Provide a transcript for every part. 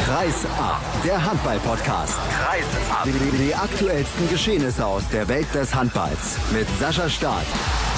Kreis ab, der Handball-Podcast. Kreis ab. Die aktuellsten Geschehnisse aus der Welt des Handballs mit Sascha Staat.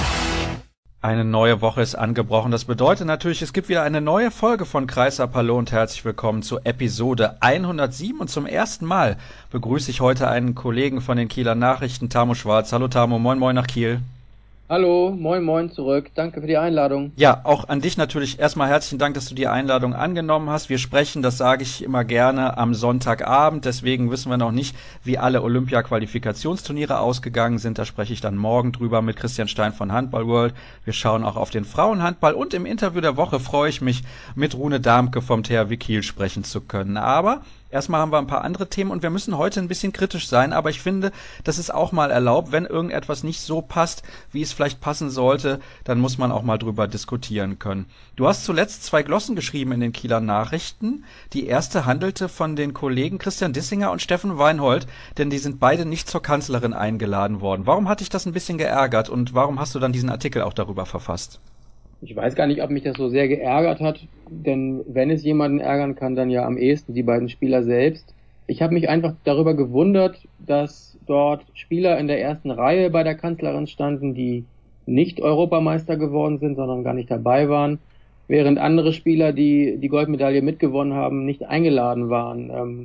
Eine neue Woche ist angebrochen. Das bedeutet natürlich, es gibt wieder eine neue Folge von Kreis ab. Hallo und herzlich willkommen zu Episode 107. Und zum ersten Mal begrüße ich heute einen Kollegen von den Kieler Nachrichten, Tamo Schwarz. Hallo Tamo, moin moin nach Kiel. Hallo, moin moin zurück. Danke für die Einladung. Ja, auch an dich natürlich erstmal herzlichen Dank, dass du die Einladung angenommen hast. Wir sprechen, das sage ich immer gerne, am Sonntagabend. Deswegen wissen wir noch nicht, wie alle Olympia-Qualifikationsturniere ausgegangen sind. Da spreche ich dann morgen drüber mit Christian Stein von Handball World. Wir schauen auch auf den Frauenhandball und im Interview der Woche freue ich mich, mit Rune Darmke vom THW Kiel sprechen zu können. Aber erstmal haben wir ein paar andere Themen und wir müssen heute ein bisschen kritisch sein, aber ich finde, das ist auch mal erlaubt. Wenn irgendetwas nicht so passt, wie es vielleicht passen sollte, dann muss man auch mal drüber diskutieren können. Du hast zuletzt 2 Glossen geschrieben in den Kieler Nachrichten. Die erste handelte von den Kollegen Christian Dissinger und Steffen Weinhold, denn die sind beide nicht zur Kanzlerin eingeladen worden. Warum hat dich das ein bisschen geärgert und warum hast du dann diesen Artikel auch darüber verfasst? Ich weiß gar nicht, ob mich das so sehr geärgert hat, denn wenn es jemanden ärgern kann, dann ja am ehesten die beiden Spieler selbst. Ich habe mich einfach darüber gewundert, dass dort Spieler in der ersten Reihe bei der Kanzlerin standen, die nicht Europameister geworden sind, sondern gar nicht dabei waren, während andere Spieler, die die Goldmedaille mitgewonnen haben, nicht eingeladen waren.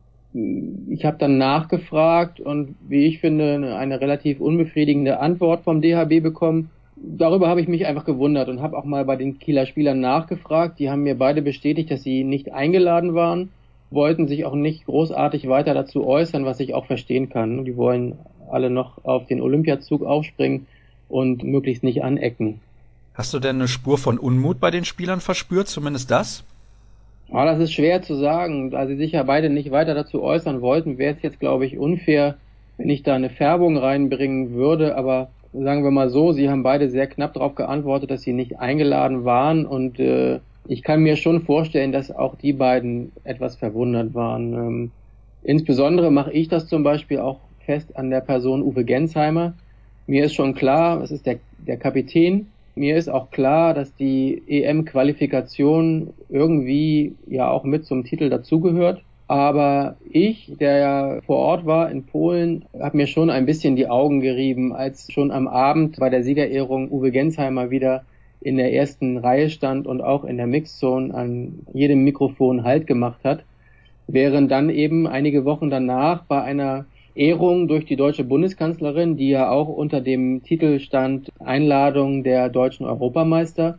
Ich habe dann nachgefragt und, wie ich finde, eine relativ unbefriedigende Antwort vom DHB bekommen. Darüber habe ich mich einfach gewundert und habe auch mal bei den Kieler Spielern nachgefragt. Die haben mir beide bestätigt, dass sie nicht eingeladen waren, wollten sich auch nicht großartig weiter dazu äußern, was ich auch verstehen kann. Die wollen alle noch auf den Olympiazug aufspringen und möglichst nicht anecken. Hast du denn eine Spur von Unmut bei den Spielern verspürt, zumindest das? Ja, das ist schwer zu sagen. Da sie sich ja beide nicht weiter dazu äußern wollten, wäre es jetzt, glaube ich, unfair, wenn ich da eine Färbung reinbringen würde, aber sagen wir mal so, sie haben beide sehr knapp darauf geantwortet, dass sie nicht eingeladen waren und ich kann mir schon vorstellen, dass auch die beiden etwas verwundert waren. Insbesondere mache ich das zum Beispiel auch fest an der Person Uwe Gensheimer. Mir ist schon klar, es ist der Kapitän. Mir ist auch klar, dass die EM-Qualifikation irgendwie ja auch mit zum Titel dazugehört. Aber ich, der ja vor Ort war in Polen, habe mir schon ein bisschen die Augen gerieben, als schon am Abend bei der Siegerehrung Uwe Gensheimer wieder in der ersten Reihe stand und auch in der Mixzone an jedem Mikrofon Halt gemacht hat, während dann eben einige Wochen danach bei einer Ehrung durch die deutsche Bundeskanzlerin, die ja auch unter dem Titel stand Einladung der deutschen Europameister,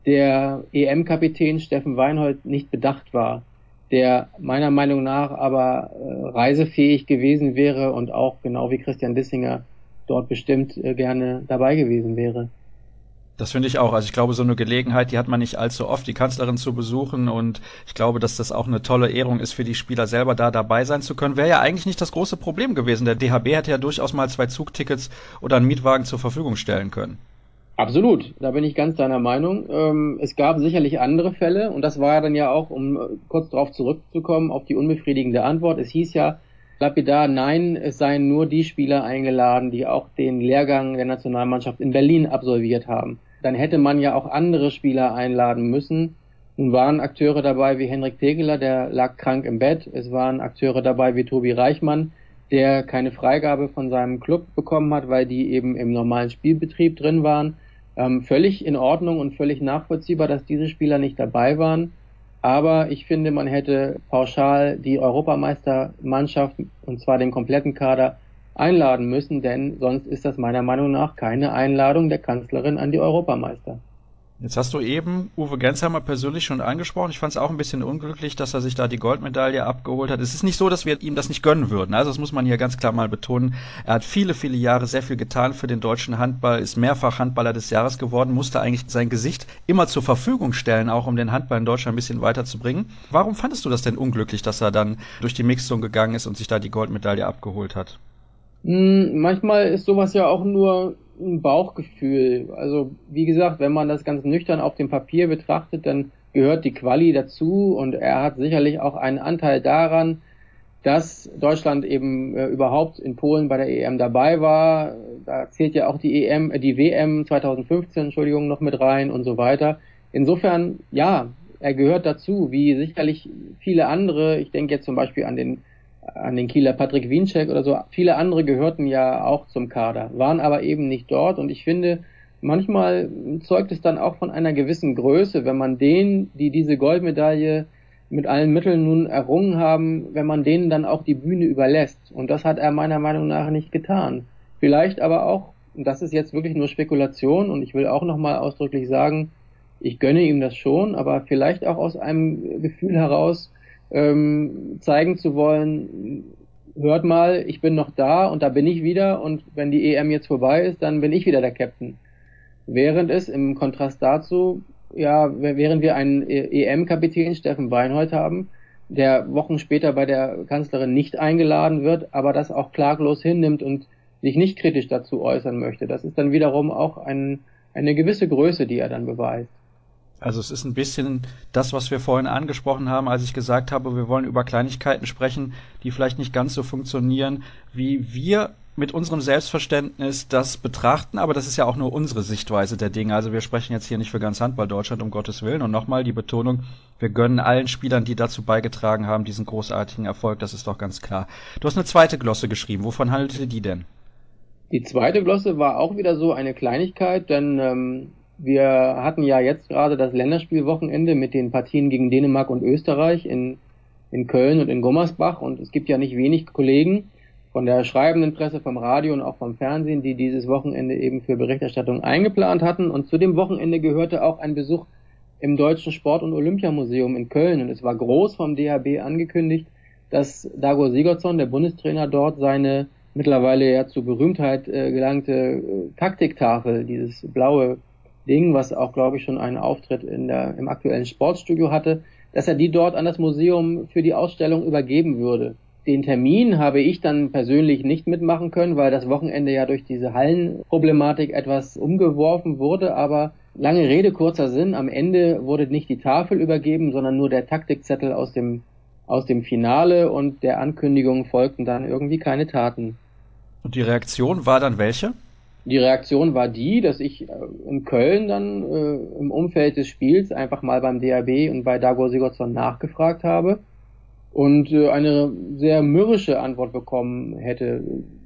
der EM-Kapitän Steffen Weinhold nicht bedacht war, der meiner Meinung nach aber reisefähig gewesen wäre und auch genau wie Christian Dissinger dort bestimmt gerne dabei gewesen wäre. Das finde ich auch. Also ich glaube, so eine Gelegenheit, die hat man nicht allzu oft, die Kanzlerin zu besuchen. Und ich glaube, dass das auch eine tolle Ehrung ist für die Spieler selber, da dabei sein zu können. Wäre ja eigentlich nicht das große Problem gewesen. Der DHB hätte ja durchaus mal 2 Zugtickets oder einen Mietwagen zur Verfügung stellen können. Absolut, da bin ich ganz deiner Meinung. Es gab sicherlich andere Fälle und das war ja dann ja auch, um kurz darauf zurückzukommen, auf die unbefriedigende Antwort. Es hieß ja lapidar, nein, es seien nur die Spieler eingeladen, die auch den Lehrgang der Nationalmannschaft in Berlin absolviert haben. Dann hätte man ja auch andere Spieler einladen müssen. Nun waren Akteure dabei wie Henrik Tegeler, der lag krank im Bett. Es waren Akteure dabei wie Tobi Reichmann, der keine Freigabe von seinem Club bekommen hat, weil die eben im normalen Spielbetrieb drin waren. Völlig in Ordnung und völlig nachvollziehbar, dass diese Spieler nicht dabei waren. Aber ich finde, man hätte pauschal die Europameistermannschaft, und zwar den kompletten Kader, einladen müssen, denn sonst ist das meiner Meinung nach keine Einladung der Kanzlerin an die Europameister. Jetzt hast du eben Uwe Gensheimer persönlich schon angesprochen. Ich fand es auch ein bisschen unglücklich, dass er sich da die Goldmedaille abgeholt hat. Es ist nicht so, dass wir ihm das nicht gönnen würden. Also das muss man hier ganz klar mal betonen. Er hat viele, viele Jahre sehr viel getan für den deutschen Handball, ist mehrfach Handballer des Jahres geworden, musste eigentlich sein Gesicht immer zur Verfügung stellen, auch um den Handball in Deutschland ein bisschen weiterzubringen. Warum fandest du das denn unglücklich, dass er dann durch die Mixzone gegangen ist und sich da die Goldmedaille abgeholt hat? Manchmal ist sowas ja auch nur ein Bauchgefühl. Also wie gesagt, wenn man das ganz nüchtern auf dem Papier betrachtet, dann gehört die Quali dazu und er hat sicherlich auch einen Anteil daran, dass Deutschland eben überhaupt in Polen bei der EM dabei war. Da zählt ja auch die WM 2015, noch mit rein und so weiter. Insofern, ja, er gehört dazu, wie sicherlich viele andere. Ich denke jetzt zum Beispiel an den Kieler Patrick Wiencheck oder so. Viele andere gehörten ja auch zum Kader, waren aber eben nicht dort. Und ich finde, manchmal zeugt es dann auch von einer gewissen Größe, wenn man denen, die diese Goldmedaille mit allen Mitteln nun errungen haben, wenn man denen dann auch die Bühne überlässt. Und das hat er meiner Meinung nach nicht getan. Vielleicht aber auch, und das ist jetzt wirklich nur Spekulation, und ich will auch nochmal ausdrücklich sagen, ich gönne ihm das schon, aber vielleicht auch aus einem Gefühl heraus, zeigen zu wollen, hört mal, ich bin noch da und da bin ich wieder, und wenn die EM jetzt vorbei ist, dann bin ich wieder der Captain. Während es im Kontrast dazu, während wir einen EM-Kapitän, Steffen Weinhold, haben, der Wochen später bei der Kanzlerin nicht eingeladen wird, aber das auch klaglos hinnimmt und sich nicht kritisch dazu äußern möchte. Das ist dann wiederum auch eine gewisse Größe, die er dann beweist. Also es ist ein bisschen das, was wir vorhin angesprochen haben, als ich gesagt habe, wir wollen über Kleinigkeiten sprechen, die vielleicht nicht ganz so funktionieren, wie wir mit unserem Selbstverständnis das betrachten, aber das ist ja auch nur unsere Sichtweise der Dinge. Also wir sprechen jetzt hier nicht für ganz Handball Deutschland, um Gottes Willen. Und nochmal die Betonung, wir gönnen allen Spielern, die dazu beigetragen haben, diesen großartigen Erfolg, das ist doch ganz klar. Du hast eine zweite Glosse geschrieben, wovon handelte die denn? Die zweite Glosse war auch wieder so eine Kleinigkeit, denn wir hatten ja jetzt gerade das Länderspielwochenende mit den Partien gegen Dänemark und Österreich in Köln und in Gummersbach, und es gibt ja nicht wenig Kollegen von der schreibenden Presse, vom Radio und auch vom Fernsehen, die dieses Wochenende eben für Berichterstattung eingeplant hatten, und zu dem Wochenende gehörte auch ein Besuch im Deutschen Sport- und Olympiamuseum in Köln, und es war groß vom DHB angekündigt, dass Dago Sigurdsson, der Bundestrainer dort, seine mittlerweile ja zur Berühmtheit gelangte Taktiktafel, dieses blaue Ding, was auch, glaube ich, schon einen Auftritt im aktuellen Sportstudio hatte, dass er die dort an das Museum für die Ausstellung übergeben würde. Den Termin habe ich dann persönlich nicht mitmachen können, weil das Wochenende ja durch diese Hallenproblematik etwas umgeworfen wurde, aber lange Rede, kurzer Sinn, am Ende wurde nicht die Tafel übergeben, sondern nur der Taktikzettel aus dem Finale, und der Ankündigung folgten dann irgendwie keine Taten. Und die Reaktion war dann welche? Die Reaktion war die, dass ich in Köln dann im Umfeld des Spiels einfach mal beim DHB und bei Dago Sigurdsson nachgefragt habe und eine sehr mürrische Antwort bekommen hätte.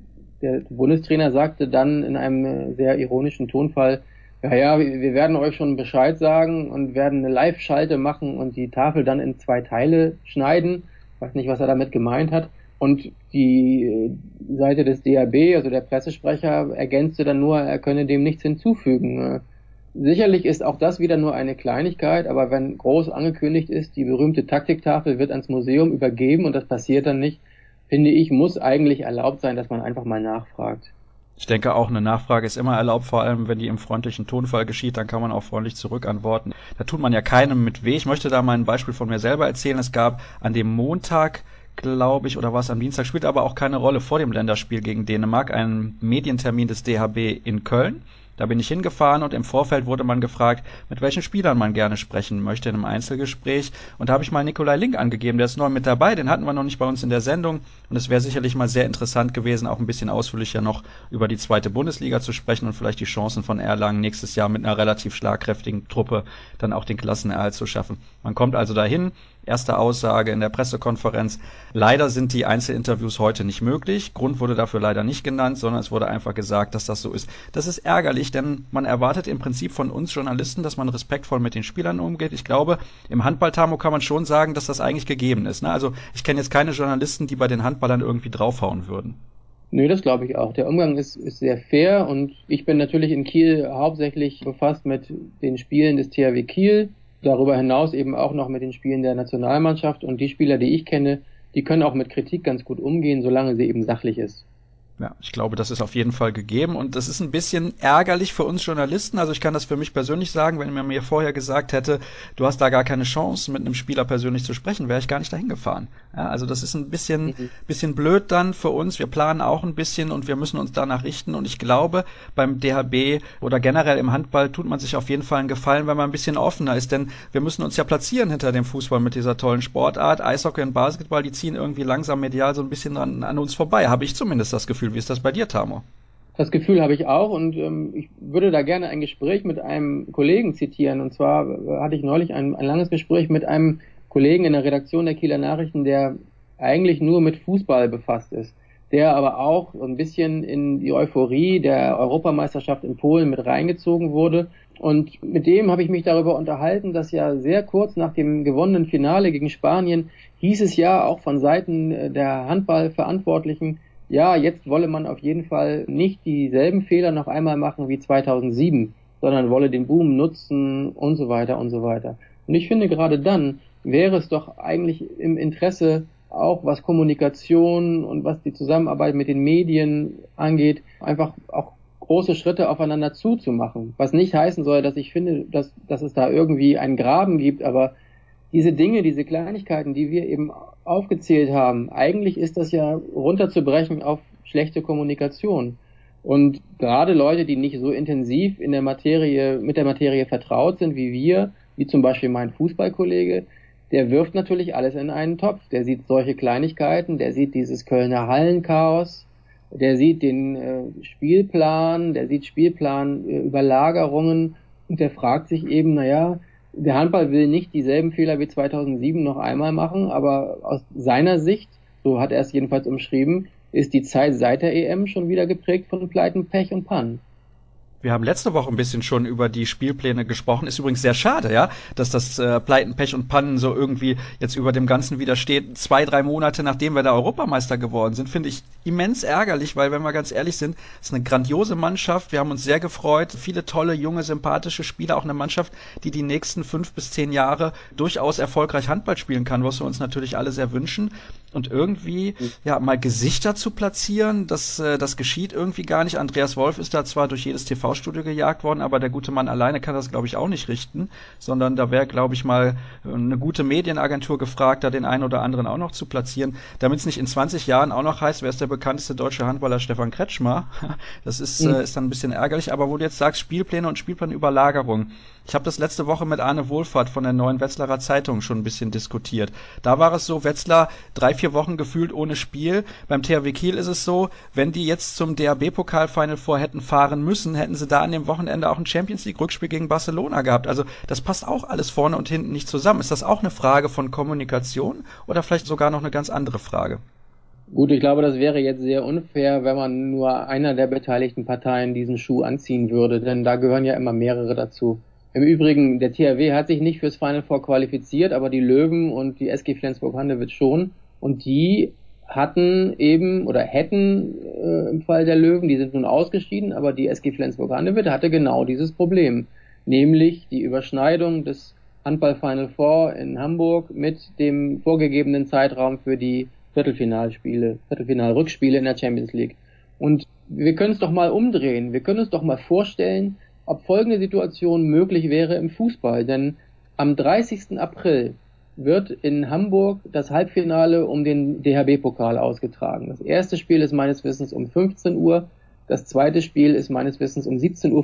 Der Bundestrainer sagte dann in einem sehr ironischen Tonfall, ja, wir werden euch schon Bescheid sagen und werden eine Live-Schalte machen und die Tafel dann in 2 Teile schneiden. Ich weiß nicht, was er damit gemeint hat. Und die Seite des DHB, also der Pressesprecher, ergänzte dann nur, er könne dem nichts hinzufügen. Sicherlich ist auch das wieder nur eine Kleinigkeit, aber wenn groß angekündigt ist, die berühmte Taktiktafel wird ans Museum übergeben und das passiert dann nicht, finde ich, muss eigentlich erlaubt sein, dass man einfach mal nachfragt. Ich denke auch, eine Nachfrage ist immer erlaubt, vor allem wenn die im freundlichen Tonfall geschieht, dann kann man auch freundlich zurückantworten. Da tut man ja keinem mit weh. Ich möchte da mal ein Beispiel von mir selber erzählen. Es gab an dem Montag, glaube ich, oder war es am Dienstag, spielt aber auch keine Rolle, vor dem Länderspiel gegen Dänemark, einen Medientermin des DHB in Köln. Da bin ich hingefahren und im Vorfeld wurde man gefragt, mit welchen Spielern man gerne sprechen möchte in einem Einzelgespräch. Und da habe ich mal Nikolai Link angegeben, der ist neu mit dabei, den hatten wir noch nicht bei uns in der Sendung. Und es wäre sicherlich mal sehr interessant gewesen, auch ein bisschen ausführlicher noch über die 2. Bundesliga zu sprechen und vielleicht die Chancen von Erlangen nächstes Jahr mit einer relativ schlagkräftigen Truppe dann auch den Klassenerhalt zu schaffen. Man kommt also dahin. Erste Aussage in der Pressekonferenz. Leider sind die Einzelinterviews heute nicht möglich. Grund wurde dafür leider nicht genannt, sondern es wurde einfach gesagt, dass das so ist. Das ist ärgerlich, denn man erwartet im Prinzip von uns Journalisten, dass man respektvoll mit den Spielern umgeht. Ich glaube, im Handball-Tamo kann man schon sagen, dass das eigentlich gegeben ist. Ne? Also ich kenne jetzt keine Journalisten, die bei den Handballern irgendwie draufhauen würden. Nö, das glaube ich auch. Der Umgang ist sehr fair, und ich bin natürlich in Kiel hauptsächlich befasst mit den Spielen des THW Kiel. Darüber hinaus eben auch noch mit den Spielen der Nationalmannschaft, und die Spieler, die ich kenne, die können auch mit Kritik ganz gut umgehen, solange sie eben sachlich ist. Ja, ich glaube, das ist auf jeden Fall gegeben, und das ist ein bisschen ärgerlich für uns Journalisten. Also ich kann das für mich persönlich sagen, wenn man mir vorher gesagt hätte, du hast da gar keine Chance, mit einem Spieler persönlich zu sprechen, wäre ich gar nicht dahin gefahren. Ja, also das ist ein bisschen blöd dann für uns. Wir planen auch ein bisschen und wir müssen uns danach richten, und ich glaube, beim DHB oder generell im Handball tut man sich auf jeden Fall einen Gefallen, wenn man ein bisschen offener ist, denn wir müssen uns ja platzieren hinter dem Fußball mit dieser tollen Sportart. Eishockey und Basketball, die ziehen irgendwie langsam medial so ein bisschen an uns vorbei, habe ich zumindest das Gefühl. Wie ist das bei dir, Tamo? Das Gefühl habe ich auch und ich würde da gerne ein Gespräch mit einem Kollegen zitieren. Und zwar hatte ich neulich ein langes Gespräch mit einem Kollegen in der Redaktion der Kieler Nachrichten, der eigentlich nur mit Fußball befasst ist, der aber auch ein bisschen in die Euphorie der Europameisterschaft in Polen mit reingezogen wurde. Und mit dem habe ich mich darüber unterhalten, dass ja sehr kurz nach dem gewonnenen Finale gegen Spanien hieß es ja auch von Seiten der Handballverantwortlichen, ja, jetzt wolle man auf jeden Fall nicht dieselben Fehler noch einmal machen wie 2007, sondern wolle den Boom nutzen und so weiter und so weiter. Und ich finde, gerade dann wäre es doch eigentlich im Interesse, auch was Kommunikation und was die Zusammenarbeit mit den Medien angeht, einfach auch große Schritte aufeinander zuzumachen. Was nicht heißen soll, dass ich finde, dass es da irgendwie einen Graben gibt, aber diese Dinge, diese Kleinigkeiten, die wir eben aufgezählt haben, eigentlich ist das ja runterzubrechen auf schlechte Kommunikation. Und gerade Leute, die nicht so intensiv mit der Materie vertraut sind wie wir, wie zum Beispiel mein Fußballkollege, der wirft natürlich alles in einen Topf. Der sieht solche Kleinigkeiten, der sieht dieses Kölner Hallenchaos, der sieht den Spielplan, der sieht Spielplanüberlagerungen und der fragt sich eben, naja, der Handball will nicht dieselben Fehler wie 2007 noch einmal machen, aber aus seiner Sicht, so hat er es jedenfalls umschrieben, ist die Zeit seit der EM schon wieder geprägt von Pleiten, Pech und Pannen. Wir haben letzte Woche ein bisschen schon über die Spielpläne gesprochen. Ist übrigens sehr schade, ja, dass das Pleiten, Pech und Pannen so irgendwie jetzt über dem Ganzen wieder steht. 2-3 Monate nachdem wir da Europameister geworden sind, finde ich immens ärgerlich, weil, wenn wir ganz ehrlich sind, ist eine grandiose Mannschaft. Wir haben uns sehr gefreut. Viele tolle, junge, sympathische Spieler. Auch eine Mannschaft, die die nächsten 5 bis 10 Jahre durchaus erfolgreich Handball spielen kann, was wir uns natürlich alle sehr wünschen. Und irgendwie, ja, mal Gesichter zu platzieren, das geschieht irgendwie gar nicht. Andreas Wolf ist da zwar durch jedes TV-Studio gejagt worden, aber der gute Mann alleine kann das, glaube ich, auch nicht richten, sondern da wäre, glaube ich, mal eine gute Medienagentur gefragt, da den einen oder anderen auch noch zu platzieren, damit es nicht in 20 Jahren auch noch heißt, wer ist der bekannteste deutsche Handballer, Stefan Kretschmer. Das ist dann ein bisschen ärgerlich, aber wo du jetzt sagst, Spielpläne und Spielplanüberlagerung. Ich habe das letzte Woche mit Arne Wohlfahrt von der Neuen Wetzlarer Zeitung schon ein bisschen diskutiert. Da war es so, Wetzlar 3-4 Wochen gefühlt ohne Spiel. Beim THW Kiel ist es so, wenn die jetzt zum DHB-Pokal-Final vor hätten fahren müssen, hätten sie da an dem Wochenende auch ein Champions-League-Rückspiel gegen Barcelona gehabt. Also das passt auch alles vorne und hinten nicht zusammen. Ist das auch eine Frage von Kommunikation oder vielleicht sogar noch eine ganz andere Frage? Gut, ich glaube, das wäre jetzt sehr unfair, wenn man nur einer der beteiligten Parteien diesen Schuh anziehen würde, denn da gehören ja immer mehrere dazu. Im Übrigen, der THW hat sich nicht fürs Final Four qualifiziert, aber die Löwen und die SG Flensburg-Handewitt schon. Und die hatten eben oder hätten im Fall der Löwen, die sind nun ausgeschieden, aber die SG Flensburg-Handewitt hatte genau dieses Problem, nämlich die Überschneidung des Handball-Final Four in Hamburg mit dem vorgegebenen Zeitraum für die Viertelfinal-Rückspiele in der Champions League. Und wir können es doch mal umdrehen, wir können uns doch mal vorstellen, ob folgende Situation möglich wäre im Fußball. Denn am 30. April wird in Hamburg das Halbfinale um den DHB-Pokal ausgetragen. Das erste Spiel ist meines Wissens um 15 Uhr, das zweite Spiel ist meines Wissens um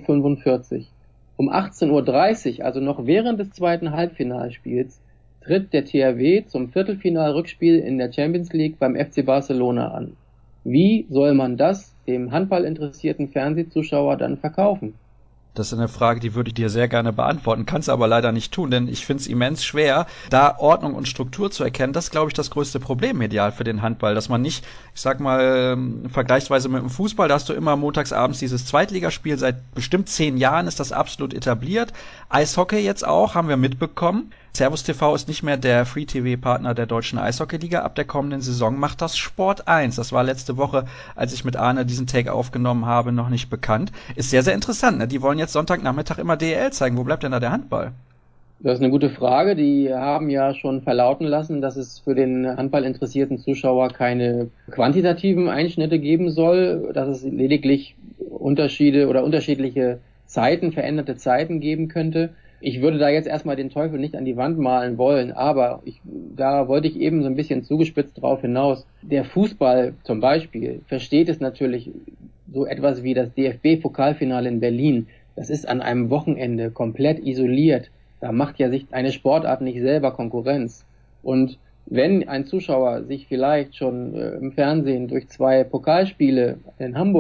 17:45 Uhr. Um 18:30 Uhr, also noch während des zweiten Halbfinalspiels, tritt der THW zum Viertelfinal-Rückspiel in der Champions League beim FC Barcelona an. Wie soll man das dem handballinteressierten Fernsehzuschauer dann verkaufen? Das ist eine Frage, die würde ich dir sehr gerne beantworten, kannst aber leider nicht tun, denn ich finde es immens schwer, da Ordnung und Struktur zu erkennen. Das ist, glaube ich, das größte Problem medial für den Handball, dass man nicht, ich sag mal, vergleichsweise mit dem Fußball, da hast du immer montagsabends dieses Zweitligaspiel, seit bestimmt 10 Jahren ist das absolut etabliert. Eishockey jetzt auch, haben wir mitbekommen. Servus TV ist nicht mehr der Free-TV-Partner der deutschen Eishockey-Liga. Ab der kommenden Saison macht das Sport 1. Das war letzte Woche, als ich mit Arne diesen Take aufgenommen habe, noch nicht bekannt. Ist sehr, sehr interessant. Ne? Die wollen jetzt Sonntagnachmittag immer DEL zeigen. Wo bleibt denn da der Handball? Das ist eine gute Frage. Die haben ja schon verlauten lassen, dass es für den handballinteressierten Zuschauer keine quantitativen Einschnitte geben soll, dass es lediglich Unterschiede oder unterschiedliche Zeiten, veränderte Zeiten geben könnte. Ich würde da jetzt erstmal den Teufel nicht an die Wand malen wollen, aber da wollte ich eben so ein bisschen zugespitzt drauf hinaus. Der Fußball zum Beispiel versteht es natürlich so etwas wie das DFB-Pokalfinale in Berlin. Das ist an einem Wochenende komplett isoliert. Da macht ja sich eine Sportart nicht selber Konkurrenz. Und wenn ein Zuschauer sich vielleicht schon im Fernsehen durch 2 Pokalspiele in Hamburg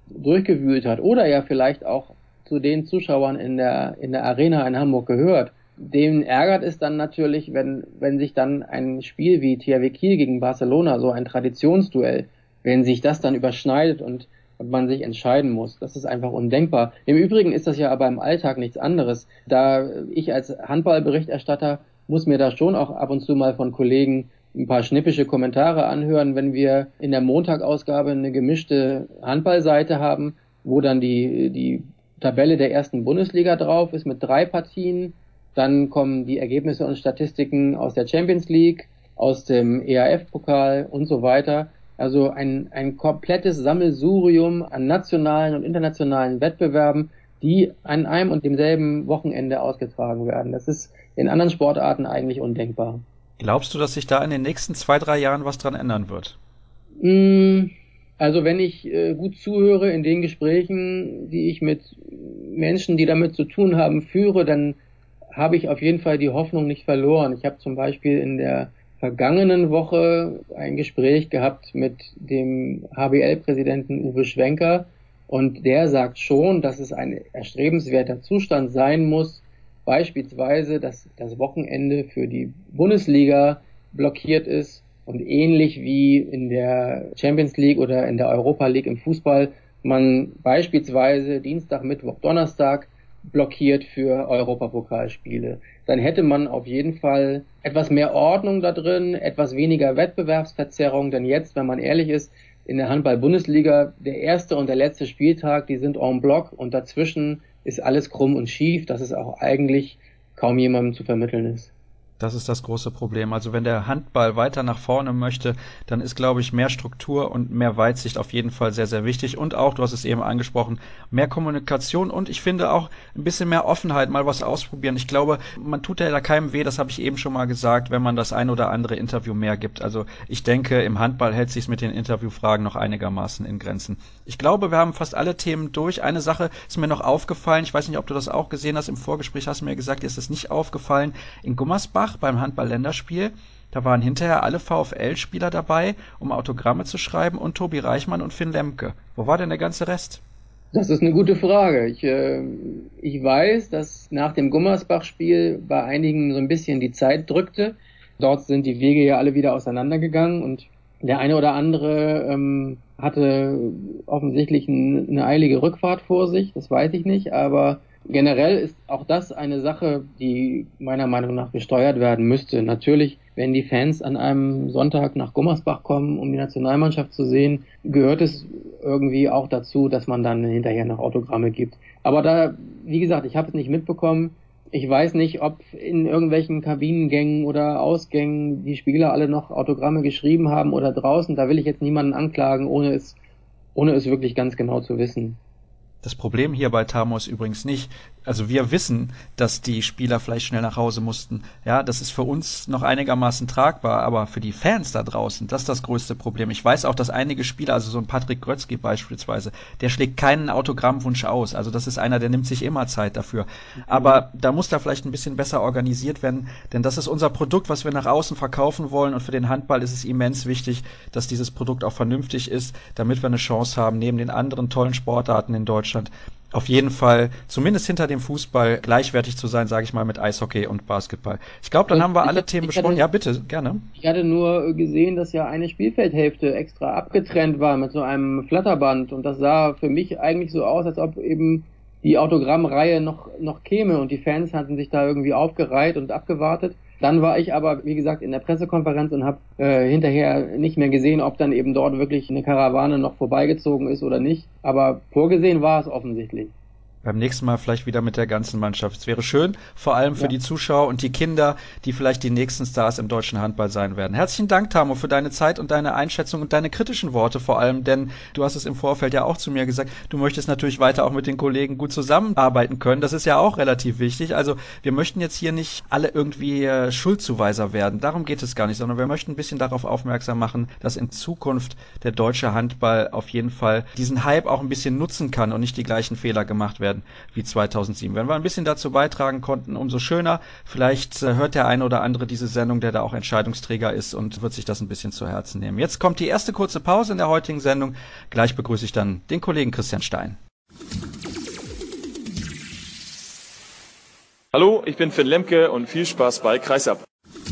durchgewühlt hat oder ja vielleicht auch zu den Zuschauern in der Arena in Hamburg gehört, den ärgert es dann natürlich, wenn sich dann ein Spiel wie THW Kiel gegen Barcelona, so ein Traditionsduell, wenn sich das dann überschneidet und man sich entscheiden muss. Das ist einfach undenkbar. Im Übrigen ist das ja aber im Alltag nichts anderes. Da ich als Handballberichterstatter muss mir da schon auch ab und zu mal von Kollegen ein paar schnippische Kommentare anhören, wenn wir in der Montagausgabe eine gemischte Handballseite haben, wo dann die Tabelle der ersten Bundesliga drauf ist mit 3 Partien. Dann kommen die Ergebnisse und Statistiken aus der Champions League, aus dem EAF-Pokal und so weiter. Also ein komplettes Sammelsurium an nationalen und internationalen Wettbewerben, die an einem und demselben Wochenende ausgetragen werden. Das ist in anderen Sportarten eigentlich undenkbar. Glaubst du, dass sich da in den nächsten 2-3 Jahren was dran ändern wird? Also wenn ich gut zuhöre in den Gesprächen, die ich mit Menschen, die damit zu tun haben, führe, dann habe ich auf jeden Fall die Hoffnung nicht verloren. Ich habe zum Beispiel in der vergangenen Woche ein Gespräch gehabt mit dem HBL-Präsidenten Uwe Schwenker und der sagt schon, dass es ein erstrebenswerter Zustand sein muss, beispielsweise, dass das Wochenende für die Bundesliga blockiert ist und ähnlich wie in der Champions League oder in der Europa League im Fußball man beispielsweise Dienstag, Mittwoch, Donnerstag blockiert für Europapokalspiele. Dann hätte man auf jeden Fall etwas mehr Ordnung da drin, etwas weniger Wettbewerbsverzerrung, denn jetzt, wenn man ehrlich ist, in der Handball-Bundesliga, der erste und der letzte Spieltag, die sind en bloc und dazwischen ist alles krumm und schief, dass es auch eigentlich kaum jemandem zu vermitteln ist. Das ist das große Problem. Also wenn der Handball weiter nach vorne möchte, dann ist, glaube ich, mehr Struktur und mehr Weitsicht auf jeden Fall sehr, sehr wichtig. Und auch, du hast es eben angesprochen, mehr Kommunikation und ich finde auch ein bisschen mehr Offenheit, mal was ausprobieren. Ich glaube, man tut ja da keinem weh, das habe ich eben schon mal gesagt, wenn man das ein oder andere Interview mehr gibt. Also ich denke, im Handball hält sich's mit den Interviewfragen noch einigermaßen in Grenzen. Ich glaube, wir haben fast alle Themen durch. Eine Sache ist mir noch aufgefallen, ich weiß nicht, ob du das auch gesehen hast, im Vorgespräch hast du mir gesagt, dir ist es nicht aufgefallen. In Gummersbach beim Handball-Länderspiel, da waren hinterher alle VfL-Spieler dabei, um Autogramme zu schreiben und Tobi Reichmann und Finn Lemke. Wo war denn der ganze Rest? Das ist eine gute Frage. Ich weiß, dass nach dem Gummersbach-Spiel bei einigen so ein bisschen die Zeit drückte. Dort sind die Wege ja alle wieder auseinandergegangen und der eine oder andere hatte offensichtlich eine eilige Rückfahrt vor sich, das weiß ich nicht, aber generell ist auch das eine Sache, die meiner Meinung nach gesteuert werden müsste. Natürlich, wenn die Fans an einem Sonntag nach Gummersbach kommen, um die Nationalmannschaft zu sehen, gehört es irgendwie auch dazu, dass man dann hinterher noch Autogramme gibt. Aber da, wie gesagt, ich habe es nicht mitbekommen. Ich weiß nicht, ob in irgendwelchen Kabinengängen oder Ausgängen die Spieler alle noch Autogramme geschrieben haben oder draußen. Da will ich jetzt niemanden anklagen, ohne es wirklich ganz genau zu wissen. Das Problem hier bei Tamo ist übrigens nicht, also wir wissen, dass die Spieler vielleicht schnell nach Hause mussten. Ja, das ist für uns noch einigermaßen tragbar, aber für die Fans da draußen, das ist das größte Problem. Ich weiß auch, dass einige Spieler, also so ein Patrick Grötzky beispielsweise, der schlägt keinen Autogrammwunsch aus. Also das ist einer, der nimmt sich immer Zeit dafür. Aber da muss da vielleicht ein bisschen besser organisiert werden, denn das ist unser Produkt, was wir nach außen verkaufen wollen und für den Handball ist es immens wichtig, dass dieses Produkt auch vernünftig ist, damit wir eine Chance haben, neben den anderen tollen Sportarten in Deutschland auf jeden Fall zumindest hinter dem Fußball gleichwertig zu sein, sage ich mal, mit Eishockey und Basketball. Ich glaube, dann haben wir alle Themen besprochen. Ja, bitte, gerne. Ich hatte nur gesehen, dass ja eine Spielfeldhälfte extra abgetrennt war mit so einem Flatterband und das sah für mich eigentlich so aus, als ob eben die Autogrammreihe noch käme und die Fans hatten sich da irgendwie aufgereiht und abgewartet. Dann war ich aber, wie gesagt, in der Pressekonferenz und habe hinterher nicht mehr gesehen, ob dann eben dort wirklich eine Karawane noch vorbeigezogen ist oder nicht. Aber vorgesehen war es offensichtlich. Beim nächsten Mal vielleicht wieder mit der ganzen Mannschaft. Es wäre schön, vor allem für die Zuschauer und die Kinder, die vielleicht die nächsten Stars im deutschen Handball sein werden. Herzlichen Dank, Tamo, für deine Zeit und deine Einschätzung und deine kritischen Worte vor allem, denn du hast es im Vorfeld ja auch zu mir gesagt, du möchtest natürlich weiter auch mit den Kollegen gut zusammenarbeiten können. Das ist ja auch relativ wichtig. Also wir möchten jetzt hier nicht alle irgendwie Schuldzuweiser werden. Darum geht es gar nicht, sondern wir möchten ein bisschen darauf aufmerksam machen, dass in Zukunft der deutsche Handball auf jeden Fall diesen Hype auch ein bisschen nutzen kann und nicht die gleichen Fehler gemacht werden, werden wie 2007. Wenn wir ein bisschen dazu beitragen konnten, umso schöner. Vielleicht hört der eine oder andere diese Sendung, der da auch Entscheidungsträger ist und wird sich das ein bisschen zu Herzen nehmen. Jetzt kommt die erste kurze Pause in der heutigen Sendung. Gleich begrüße ich dann den Kollegen Christian Stein. Hallo, ich bin Finn Lemke und viel Spaß bei Kreisab.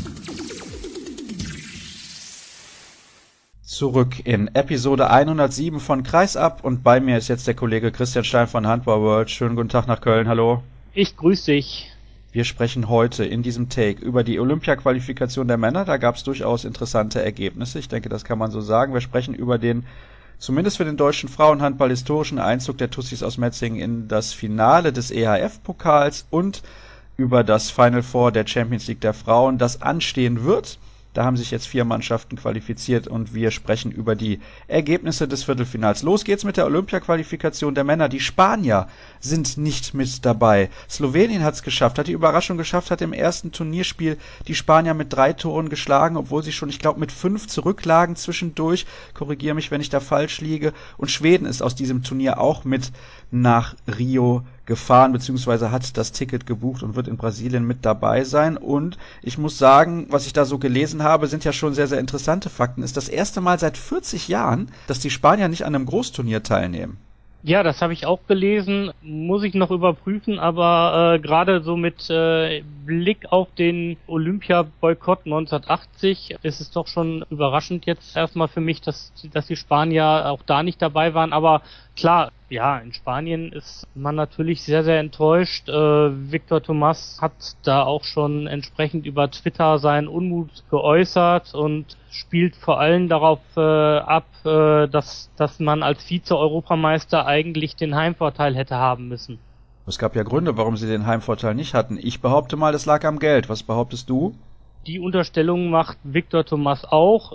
Zurück in Episode 107 von Kreisab und bei mir ist jetzt der Kollege Christian Stein von Handball World. Schönen guten Tag nach Köln, hallo. Ich grüße dich. Wir sprechen heute in diesem Take über die Olympia-Qualifikation der Männer. Da gab es durchaus interessante Ergebnisse. Ich denke, das kann man so sagen. Wir sprechen über den, zumindest für den deutschen Frauenhandball, historischen Einzug der Tussis aus Metzingen in das Finale des EHF-Pokals und über das Final Four der Champions League der Frauen, das anstehen wird. Da haben sich jetzt 4 Mannschaften qualifiziert und wir sprechen über die Ergebnisse des Viertelfinals. Los geht's mit der Olympia-Qualifikation der Männer. Die Spanier sind nicht mit dabei. Slowenien hat's geschafft, hat die Überraschung geschafft, hat im ersten Turnierspiel die Spanier mit 3 Toren geschlagen, obwohl sie schon, ich glaube, mit 5 zurücklagen zwischendurch. Korrigiere mich, wenn ich da falsch liege. Und Schweden ist aus diesem Turnier auch mit nach Rio gefahren, beziehungsweise hat das Ticket gebucht und wird in Brasilien mit dabei sein. Und ich muss sagen, was ich da so gelesen habe, sind ja schon sehr, sehr interessante Fakten. Ist das erste Mal seit 40 Jahren, dass die Spanier nicht an einem Großturnier teilnehmen. Ja, das habe ich auch gelesen, muss ich noch überprüfen, aber gerade so mit Blick auf den Olympia-Boykott 1980 ist es doch schon überraschend jetzt erstmal für mich, dass die Spanier auch da nicht dabei waren, aber klar, ja, in Spanien ist man natürlich sehr, sehr enttäuscht. Victor Tomás hat da auch schon entsprechend über Twitter seinen Unmut geäußert und spielt vor allem darauf ab, dass man als Vize-Europameister eigentlich den Heimvorteil hätte haben müssen. Es gab ja Gründe, warum sie den Heimvorteil nicht hatten. Ich behaupte mal, es lag am Geld. Was behauptest du? Die Unterstellung macht Victor Tomás auch.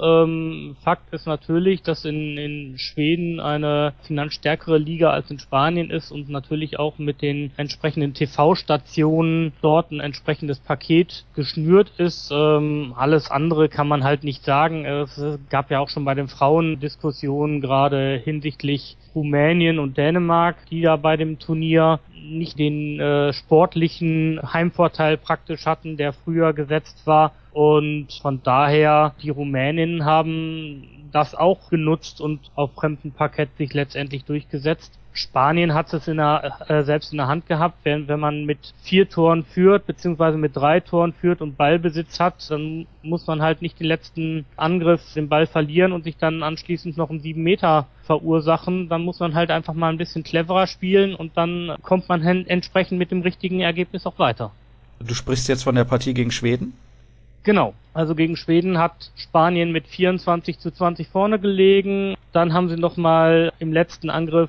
Fakt ist natürlich, dass in Schweden eine finanzstärkere Liga als in Spanien ist und natürlich auch mit den entsprechenden TV-Stationen dort ein entsprechendes Paket geschnürt ist. Alles andere kann man halt nicht sagen. Es gab ja auch schon bei den Frauen Diskussionen gerade hinsichtlich Rumänien und Dänemark, die da bei dem Turnier nicht den sportlichen Heimvorteil praktisch hatten, der früher gesetzt war. Und von daher, die Rumäninnen haben das auch genutzt und auf fremdem Parkett sich letztendlich durchgesetzt. Spanien hat es selbst in der Hand gehabt, wenn man mit 4 Toren führt, beziehungsweise mit 3 Toren führt und Ballbesitz hat, dann muss man halt nicht den letzten Angriff, den Ball verlieren und sich dann anschließend noch einen 7 Meter verursachen. Dann muss man halt einfach mal ein bisschen cleverer spielen und dann kommt man entsprechend mit dem richtigen Ergebnis auch weiter. Du sprichst jetzt von der Partie gegen Schweden? Genau, also gegen Schweden hat Spanien mit 24:20 vorne gelegen, dann haben sie nochmal im letzten Angriff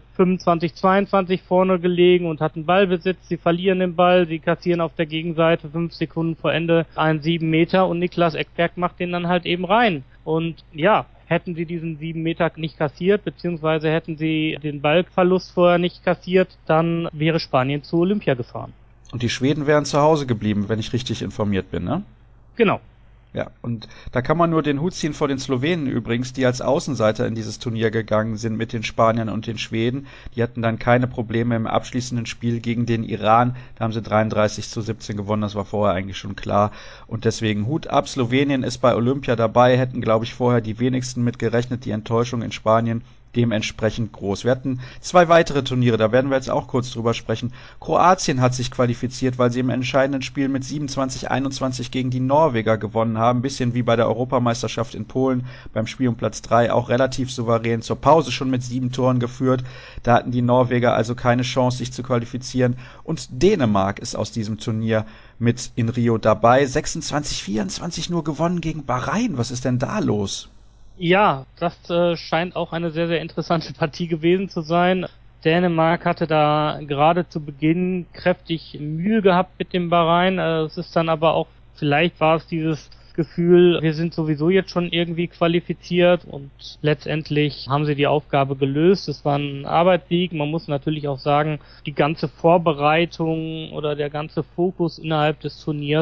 25:22 vorne gelegen und hatten Ballbesitz, sie verlieren den Ball, sie kassieren auf der Gegenseite 5 Sekunden vor Ende einen 7 Meter und Niklas Ekberg macht den dann halt eben rein. Und ja, hätten sie diesen 7 Meter nicht kassiert, beziehungsweise hätten sie den Ballverlust vorher nicht kassiert, dann wäre Spanien zu Olympia gefahren. Und die Schweden wären zu Hause geblieben, wenn ich richtig informiert bin, ne? Genau. Ja, und da kann man nur den Hut ziehen vor den Slowenen übrigens, die als Außenseiter in dieses Turnier gegangen sind mit den Spaniern und den Schweden. Die hatten dann keine Probleme im abschließenden Spiel gegen den Iran. Da haben sie 33:17 gewonnen, das war vorher eigentlich schon klar. Und deswegen Hut ab, Slowenien ist bei Olympia dabei, hätten, glaube ich, vorher die wenigsten mit gerechnet, die Enttäuschung in Spanien dementsprechend groß. Wir hatten 2 weitere Turniere, da werden wir jetzt auch kurz drüber sprechen. Kroatien hat sich qualifiziert, weil sie im entscheidenden Spiel mit 27:21 gegen die Norweger gewonnen haben. Ein bisschen wie bei der Europameisterschaft in Polen beim Spiel um Platz 3, auch relativ souverän. Zur Pause schon mit 7 Toren geführt. Da hatten die Norweger also keine Chance, sich zu qualifizieren. Und Dänemark ist aus diesem Turnier mit in Rio dabei. 26:24 nur gewonnen gegen Bahrain. Was ist denn da los? Ja, das scheint auch eine sehr, sehr interessante Partie gewesen zu sein. Dänemark hatte da gerade zu Beginn kräftig Mühe gehabt mit dem Bahrain. Es ist dann aber auch, vielleicht war es dieses Gefühl, wir sind sowieso jetzt schon irgendwie qualifiziert und letztendlich haben sie die Aufgabe gelöst. Es war ein Arbeitssieg. Man muss natürlich auch sagen, die ganze Vorbereitung oder der ganze Fokus innerhalb des Turniers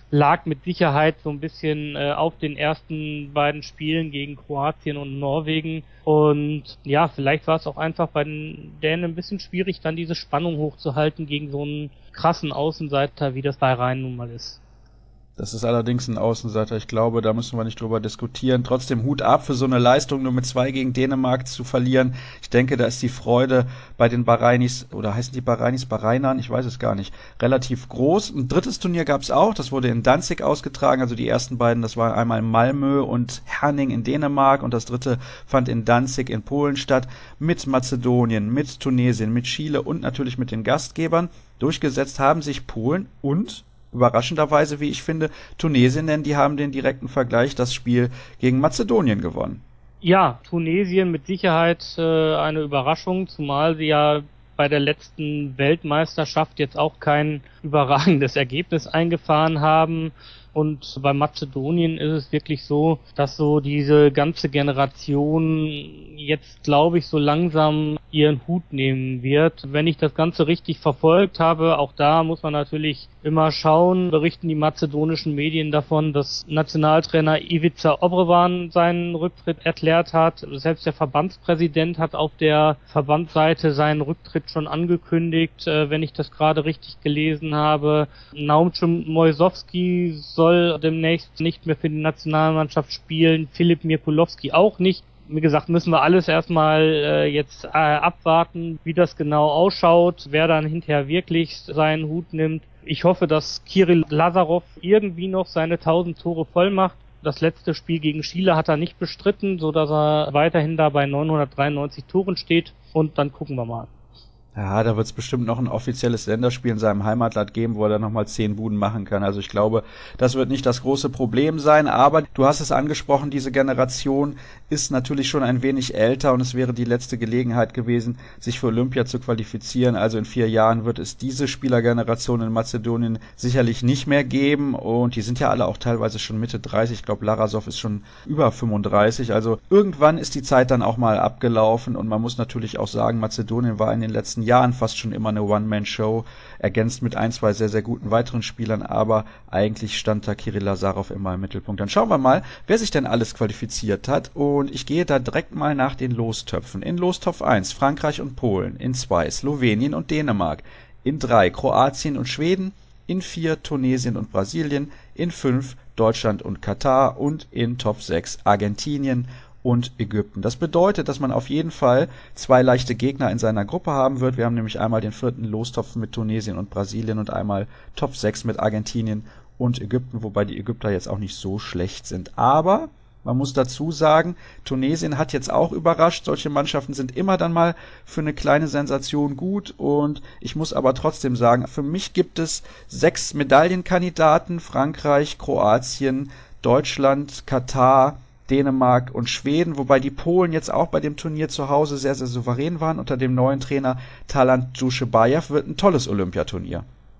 lag mit Sicherheit so ein bisschen auf den ersten beiden Spielen gegen Kroatien und Norwegen. Und ja, vielleicht war es auch einfach bei den Dänen ein bisschen schwierig, dann diese Spannung hochzuhalten gegen so einen krassen Außenseiter, wie das Bahrain nun mal ist. Das ist allerdings ein Außenseiter. Ich glaube, da müssen wir nicht drüber diskutieren. Trotzdem Hut ab für so eine Leistung, nur mit 2 gegen Dänemark zu verlieren. Ich denke, da ist die Freude bei den Bahrainis, oder heißen die Bahrainis Bahrainern? Ich weiß es gar nicht. Relativ groß. Ein drittes Turnier gab es auch. Das wurde in Danzig ausgetragen. Also die ersten beiden, das waren einmal Malmö und Herning in Dänemark. Und das dritte fand in Danzig in Polen statt. Mit Mazedonien, mit Tunesien, mit Chile und natürlich mit den Gastgebern. Durchgesetzt haben sich Polen und überraschenderweise, wie ich finde, Tunesien, denn die haben den direkten Vergleich, das Spiel gegen Mazedonien gewonnen. Ja, Tunesien mit Sicherheit eine Überraschung, zumal sie ja bei der letzten Weltmeisterschaft jetzt auch kein überragendes Ergebnis eingefahren haben. Und bei Mazedonien ist es wirklich so, dass so diese ganze Generation jetzt, glaube ich, so langsam ihren Hut nehmen wird. Wenn ich das Ganze richtig verfolgt habe, auch da muss man natürlich immer schauen, berichten die mazedonischen Medien davon, dass Nationaltrainer Ivica Obrevan seinen Rücktritt erklärt hat. Selbst der Verbandspräsident hat auf der Verbandsseite seinen Rücktritt schon angekündigt, wenn ich das gerade richtig gelesen habe. Naumcho Mojsowski soll demnächst nicht mehr für die Nationalmannschaft spielen, Filip Mirkulowski auch nicht. Wie gesagt, müssen wir alles erstmal jetzt abwarten, wie das genau ausschaut, wer dann hinterher wirklich seinen Hut nimmt. Ich hoffe, dass Kiril Lazarov irgendwie noch seine 1000 Tore voll macht. Das letzte Spiel gegen Chile hat er nicht bestritten, so dass er weiterhin da bei 993 Toren steht. Und dann gucken wir mal. Ja, da wird es bestimmt noch ein offizielles Länderspiel in seinem Heimatland geben, wo er dann nochmal 10 Buden machen kann. Also ich glaube, das wird nicht das große Problem sein. Aber du hast es angesprochen, diese Generation ist natürlich schon ein wenig älter und es wäre die letzte Gelegenheit gewesen, sich für Olympia zu qualifizieren. Also in 4 Jahren wird es diese Spielergeneration in Mazedonien sicherlich nicht mehr geben. Und die sind ja alle auch teilweise schon Mitte 30. Ich glaube, Larasov ist schon über 35. Also irgendwann ist die Zeit dann auch mal abgelaufen. Und man muss natürlich auch sagen, Mazedonien war in den letzten Jahren fast schon immer eine One-Man-Show, ergänzt mit 1, 2 sehr, sehr guten weiteren Spielern, aber eigentlich stand da Kiril Lazarov immer im Mittelpunkt. Dann schauen wir mal, wer sich denn alles qualifiziert hat und ich gehe da direkt mal nach den Lostöpfen. In Lostopf 1 Frankreich und Polen, in 2 Slowenien und Dänemark, in 3 Kroatien und Schweden, in 4 Tunesien und Brasilien, in 5 Deutschland und Katar und in Top 6 Argentinien und Ägypten. Das bedeutet, dass man auf jeden Fall 2 leichte Gegner in seiner Gruppe haben wird. Wir haben nämlich einmal den 4. Lostopf mit Tunesien und Brasilien und einmal Top 6 mit Argentinien und Ägypten, wobei die Ägypter jetzt auch nicht so schlecht sind. Aber man muss dazu sagen, Tunesien hat jetzt auch überrascht. Solche Mannschaften sind immer dann mal für eine kleine Sensation gut. Und ich muss aber trotzdem sagen, für mich gibt es 6 Medaillenkandidaten. Frankreich, Kroatien, Deutschland, Katar, Dänemark und Schweden, wobei die Polen jetzt auch bei dem Turnier zu Hause sehr, sehr souverän waren. Unter dem neuen Trainer Talant Djushebaev wird ein tolles Olympiaturnier.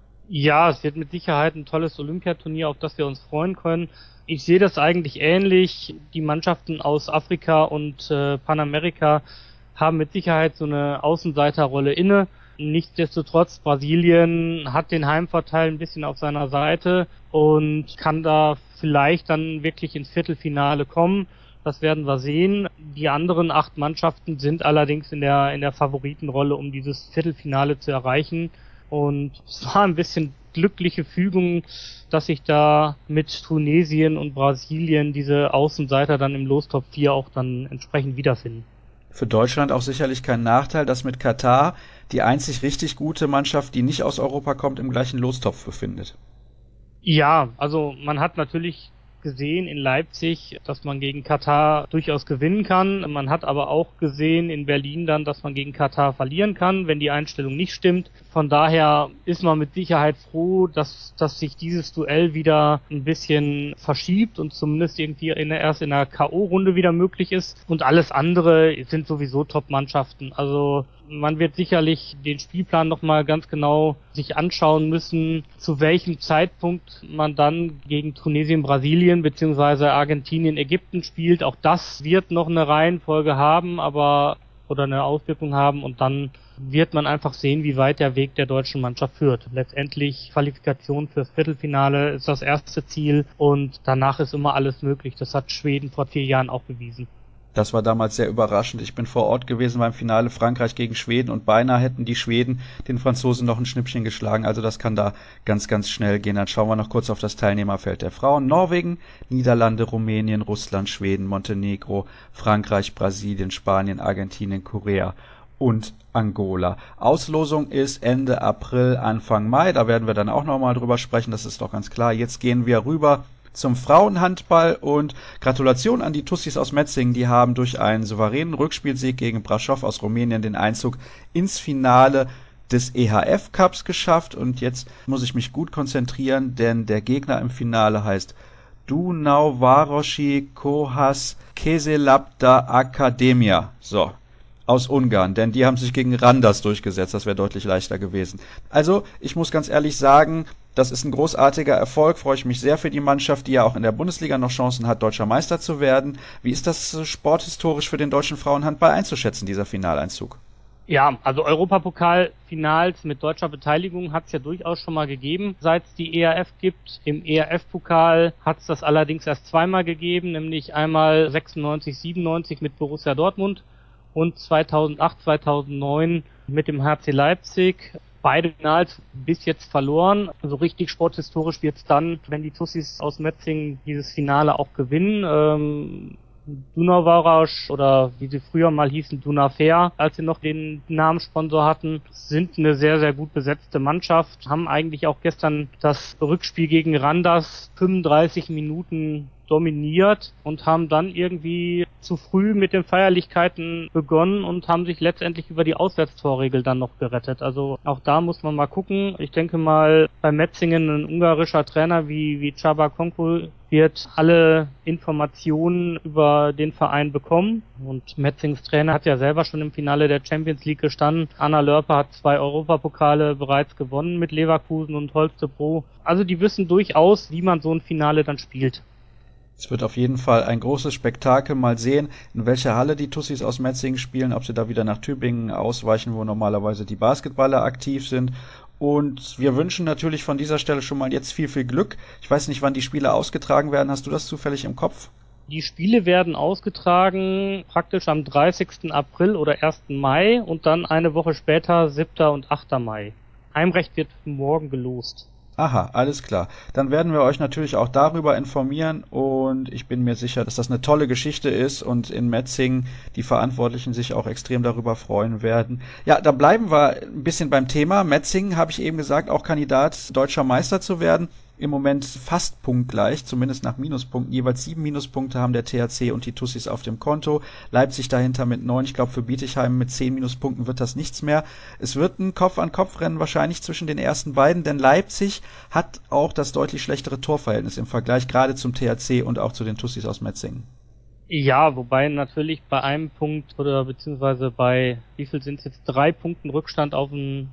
Ja, es wird mit Sicherheit ein tolles Olympiaturnier, auf das wir uns freuen können. Ich sehe das eigentlich ähnlich. Die Mannschaften aus Afrika und Panamerika haben mit Sicherheit so eine Außenseiterrolle inne. Nichtsdestotrotz, Brasilien hat den Heimvorteil ein bisschen auf seiner Seite und kann da vielleicht dann wirklich ins Viertelfinale kommen. Das werden wir sehen. Die anderen 8 Mannschaften sind allerdings in der Favoritenrolle, um dieses Viertelfinale zu erreichen. Und es war ein bisschen glückliche Fügung, dass sich da mit Tunesien und Brasilien diese Außenseiter dann im Lostop 4 auch dann entsprechend wiederfinden. Für Deutschland auch sicherlich kein Nachteil, dass mit Katar die einzig richtig gute Mannschaft, die nicht aus Europa kommt, im gleichen Lostopf befindet. Ja, also man hat natürlich gesehen in Leipzig, dass man gegen Katar durchaus gewinnen kann. Man hat aber auch gesehen in Berlin dann, dass man gegen Katar verlieren kann, wenn die Einstellung nicht stimmt. Von daher ist man mit Sicherheit froh, dass sich dieses Duell wieder ein bisschen verschiebt und zumindest irgendwie erst in der K.O.-Runde wieder möglich ist. Und alles andere sind sowieso Top-Mannschaften. Also man wird sicherlich den Spielplan nochmal ganz genau sich anschauen müssen, zu welchem Zeitpunkt man dann gegen Tunesien, Brasilien bzw. Argentinien, Ägypten spielt. Auch das wird noch eine Reihenfolge haben, oder eine Auswirkung haben und dann wird man einfach sehen, wie weit der Weg der deutschen Mannschaft führt. Letztendlich Qualifikation fürs Viertelfinale ist das erste Ziel und danach ist immer alles möglich. Das hat Schweden vor 4 Jahren auch bewiesen. Das war damals sehr überraschend. Ich bin vor Ort gewesen beim Finale Frankreich gegen Schweden und beinahe hätten die Schweden den Franzosen noch ein Schnippchen geschlagen. Also das kann da ganz, ganz schnell gehen. Dann schauen wir noch kurz auf das Teilnehmerfeld der Frauen. Norwegen, Niederlande, Rumänien, Russland, Schweden, Montenegro, Frankreich, Brasilien, Spanien, Argentinien, Korea und Angola. Auslosung ist Ende April, Anfang Mai. Da werden wir dann auch nochmal drüber sprechen. Das ist doch ganz klar. Jetzt gehen wir rüber zum Frauenhandball und Gratulation an die Tussis aus Metzingen. Die haben durch einen souveränen Rückspielsieg gegen Brașov aus Rumänien den Einzug ins Finale des EHF Cups geschafft. Und jetzt muss ich mich gut konzentrieren, denn der Gegner im Finale heißt Dunauvárosi Kohász Kézilabda Akadémia. So. Aus Ungarn, denn die haben sich gegen Randers durchgesetzt, das wäre deutlich leichter gewesen. Also, ich muss ganz ehrlich sagen, das ist ein großartiger Erfolg, freue ich mich sehr für die Mannschaft, die ja auch in der Bundesliga noch Chancen hat, deutscher Meister zu werden. Wie ist das sporthistorisch für den deutschen Frauenhandball einzuschätzen, dieser Finaleinzug? Ja, also Europapokalfinals mit deutscher Beteiligung hat es ja durchaus schon mal gegeben, seit es die EHF gibt. Im EHF-Pokal hat es das allerdings erst zweimal gegeben, nämlich einmal 96, 97 mit Borussia Dortmund und 2008, 2009 mit dem HC Leipzig. Beide Finals bis jetzt verloren. Also richtig sporthistorisch wird's dann, wenn die Tussis aus Metzingen dieses Finale auch gewinnen. Donauwörth oder wie sie früher mal hießen, Dunafer, als sie noch den Namenssponsor hatten, sind eine sehr, sehr gut besetzte Mannschaft, haben eigentlich auch gestern das Rückspiel gegen Randers 35 Minuten dominiert und haben dann irgendwie zu früh mit den Feierlichkeiten begonnen und haben sich letztendlich über die Auswärtstorregel dann noch gerettet. Also auch da muss man mal gucken. Ich denke mal, bei Metzingen ein ungarischer Trainer wie Csaba Konku wird alle Informationen über den Verein bekommen. Und Metzingens Trainer hat ja selber schon im Finale der Champions League gestanden. Anna Lörper hat 2 Europapokale bereits gewonnen mit Leverkusen und Holstebro. Also die wissen durchaus, wie man so ein Finale dann spielt. Es wird auf jeden Fall ein großes Spektakel. Mal sehen, in welcher Halle die Tussis aus Metzingen spielen, ob sie da wieder nach Tübingen ausweichen, wo normalerweise die Basketballer aktiv sind. Und wir wünschen natürlich von dieser Stelle schon mal jetzt viel, viel Glück. Ich weiß nicht, wann die Spiele ausgetragen werden. Hast du das zufällig im Kopf? Die Spiele werden ausgetragen praktisch am 30. April oder 1. Mai und dann eine Woche später 7. und 8. Mai. Heimrecht wird morgen gelost. Aha, alles klar. Dann werden wir euch natürlich auch darüber informieren und ich bin mir sicher, dass das eine tolle Geschichte ist und in Metzingen die Verantwortlichen sich auch extrem darüber freuen werden. Ja, da bleiben wir ein bisschen beim Thema. Metzingen, habe ich eben gesagt, auch Kandidat, deutscher Meister zu werden. Im Moment fast punktgleich, zumindest nach Minuspunkten. Jeweils 7 Minuspunkte haben der THC und die Tussis auf dem Konto. Leipzig dahinter mit 9. Ich glaube, für Bietigheim mit 10 Minuspunkten wird das nichts mehr. Es wird ein Kopf-an-Kopf-Rennen wahrscheinlich zwischen den ersten beiden, denn Leipzig hat auch das deutlich schlechtere Torverhältnis im Vergleich gerade zum THC und auch zu den Tussis aus Metzingen. Ja, wobei natürlich bei einem Punkt oder beziehungsweise bei, wie viel sind es jetzt, 2 Punkte Rückstand auf den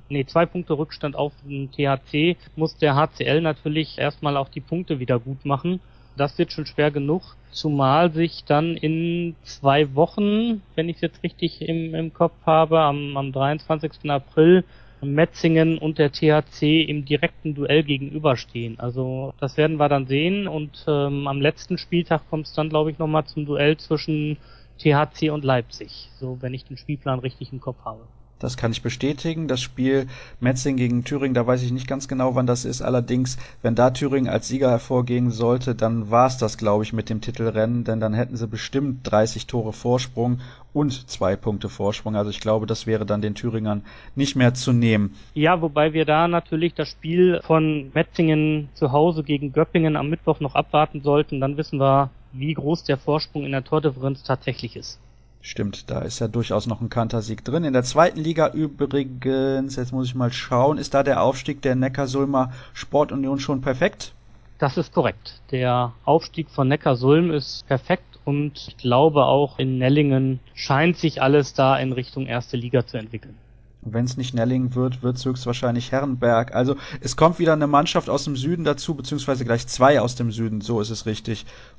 THC, muss der HCL natürlich erstmal auch die Punkte wieder gut machen. Das wird schon schwer genug, zumal sich dann in 2 Wochen, wenn ich es jetzt richtig im Kopf habe, am 23. April Metzingen und der THC im direkten Duell gegenüberstehen. Also das werden wir dann sehen und am letzten Spieltag kommt es dann, glaube ich, nochmal zum Duell zwischen THC und Leipzig, so wenn ich den Spielplan richtig im Kopf habe. Das kann ich bestätigen. Das Spiel Metzingen gegen Thüringen, da weiß ich nicht ganz genau, wann das ist. Allerdings, wenn da Thüringen als Sieger hervorgehen sollte, dann war es das, glaube ich, mit dem Titelrennen, denn dann hätten sie bestimmt 30 Tore Vorsprung und 2 Punkte Vorsprung. Also ich glaube, das wäre dann den Thüringern nicht mehr zu nehmen. Ja, wobei wir da natürlich das Spiel von Metzingen zu Hause gegen Göppingen am Mittwoch noch abwarten sollten. Dann wissen wir, wie groß der Vorsprung in der Tordifferenz tatsächlich ist. Stimmt, da ist ja durchaus noch ein Kantersieg drin. In der zweiten Liga übrigens, jetzt muss ich mal schauen, ist da der Aufstieg der Neckarsulmer Sportunion schon perfekt? Das ist korrekt. Der Aufstieg von Neckarsulm ist perfekt und ich glaube auch in Nellingen scheint sich alles da in Richtung erste Liga zu entwickeln. Wenn es nicht Nellingen wird, wird es höchstwahrscheinlich Herrenberg. Also es kommt wieder eine Mannschaft aus dem Süden dazu, beziehungsweise gleich 2 aus dem Süden, so ist es richtig.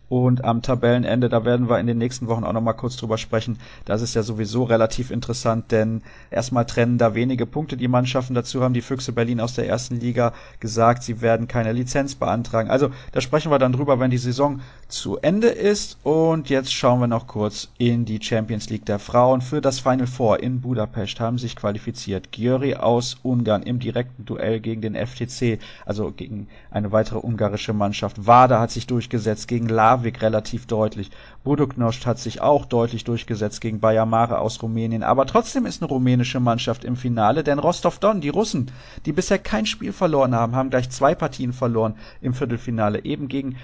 Und am Tabellenende, da werden wir in den nächsten Wochen auch nochmal kurz drüber sprechen. Das ist ja sowieso relativ interessant, denn erstmal trennen da wenige Punkte die Mannschaften. Dazu haben die Füchse Berlin aus der ersten Liga gesagt, sie werden keine Lizenz beantragen. Also da sprechen wir dann drüber, wenn die Saison zu Ende ist. Und jetzt schauen wir noch kurz in die Champions League der Frauen. Für das Final Four in Budapest haben sich qualifiziert Győri aus Ungarn im direkten Duell gegen den FTC, also gegen eine weitere ungarische Mannschaft. Vardar hat sich durchgesetzt gegen Larvik relativ deutlich. Budućnost hat sich auch deutlich durchgesetzt gegen Baia Mare aus Rumänien. Aber trotzdem ist eine rumänische Mannschaft im Finale, denn Rostov-Don, die Russen, die bisher kein Spiel verloren haben, haben gleich 2 Partien verloren im Viertelfinale, eben gegen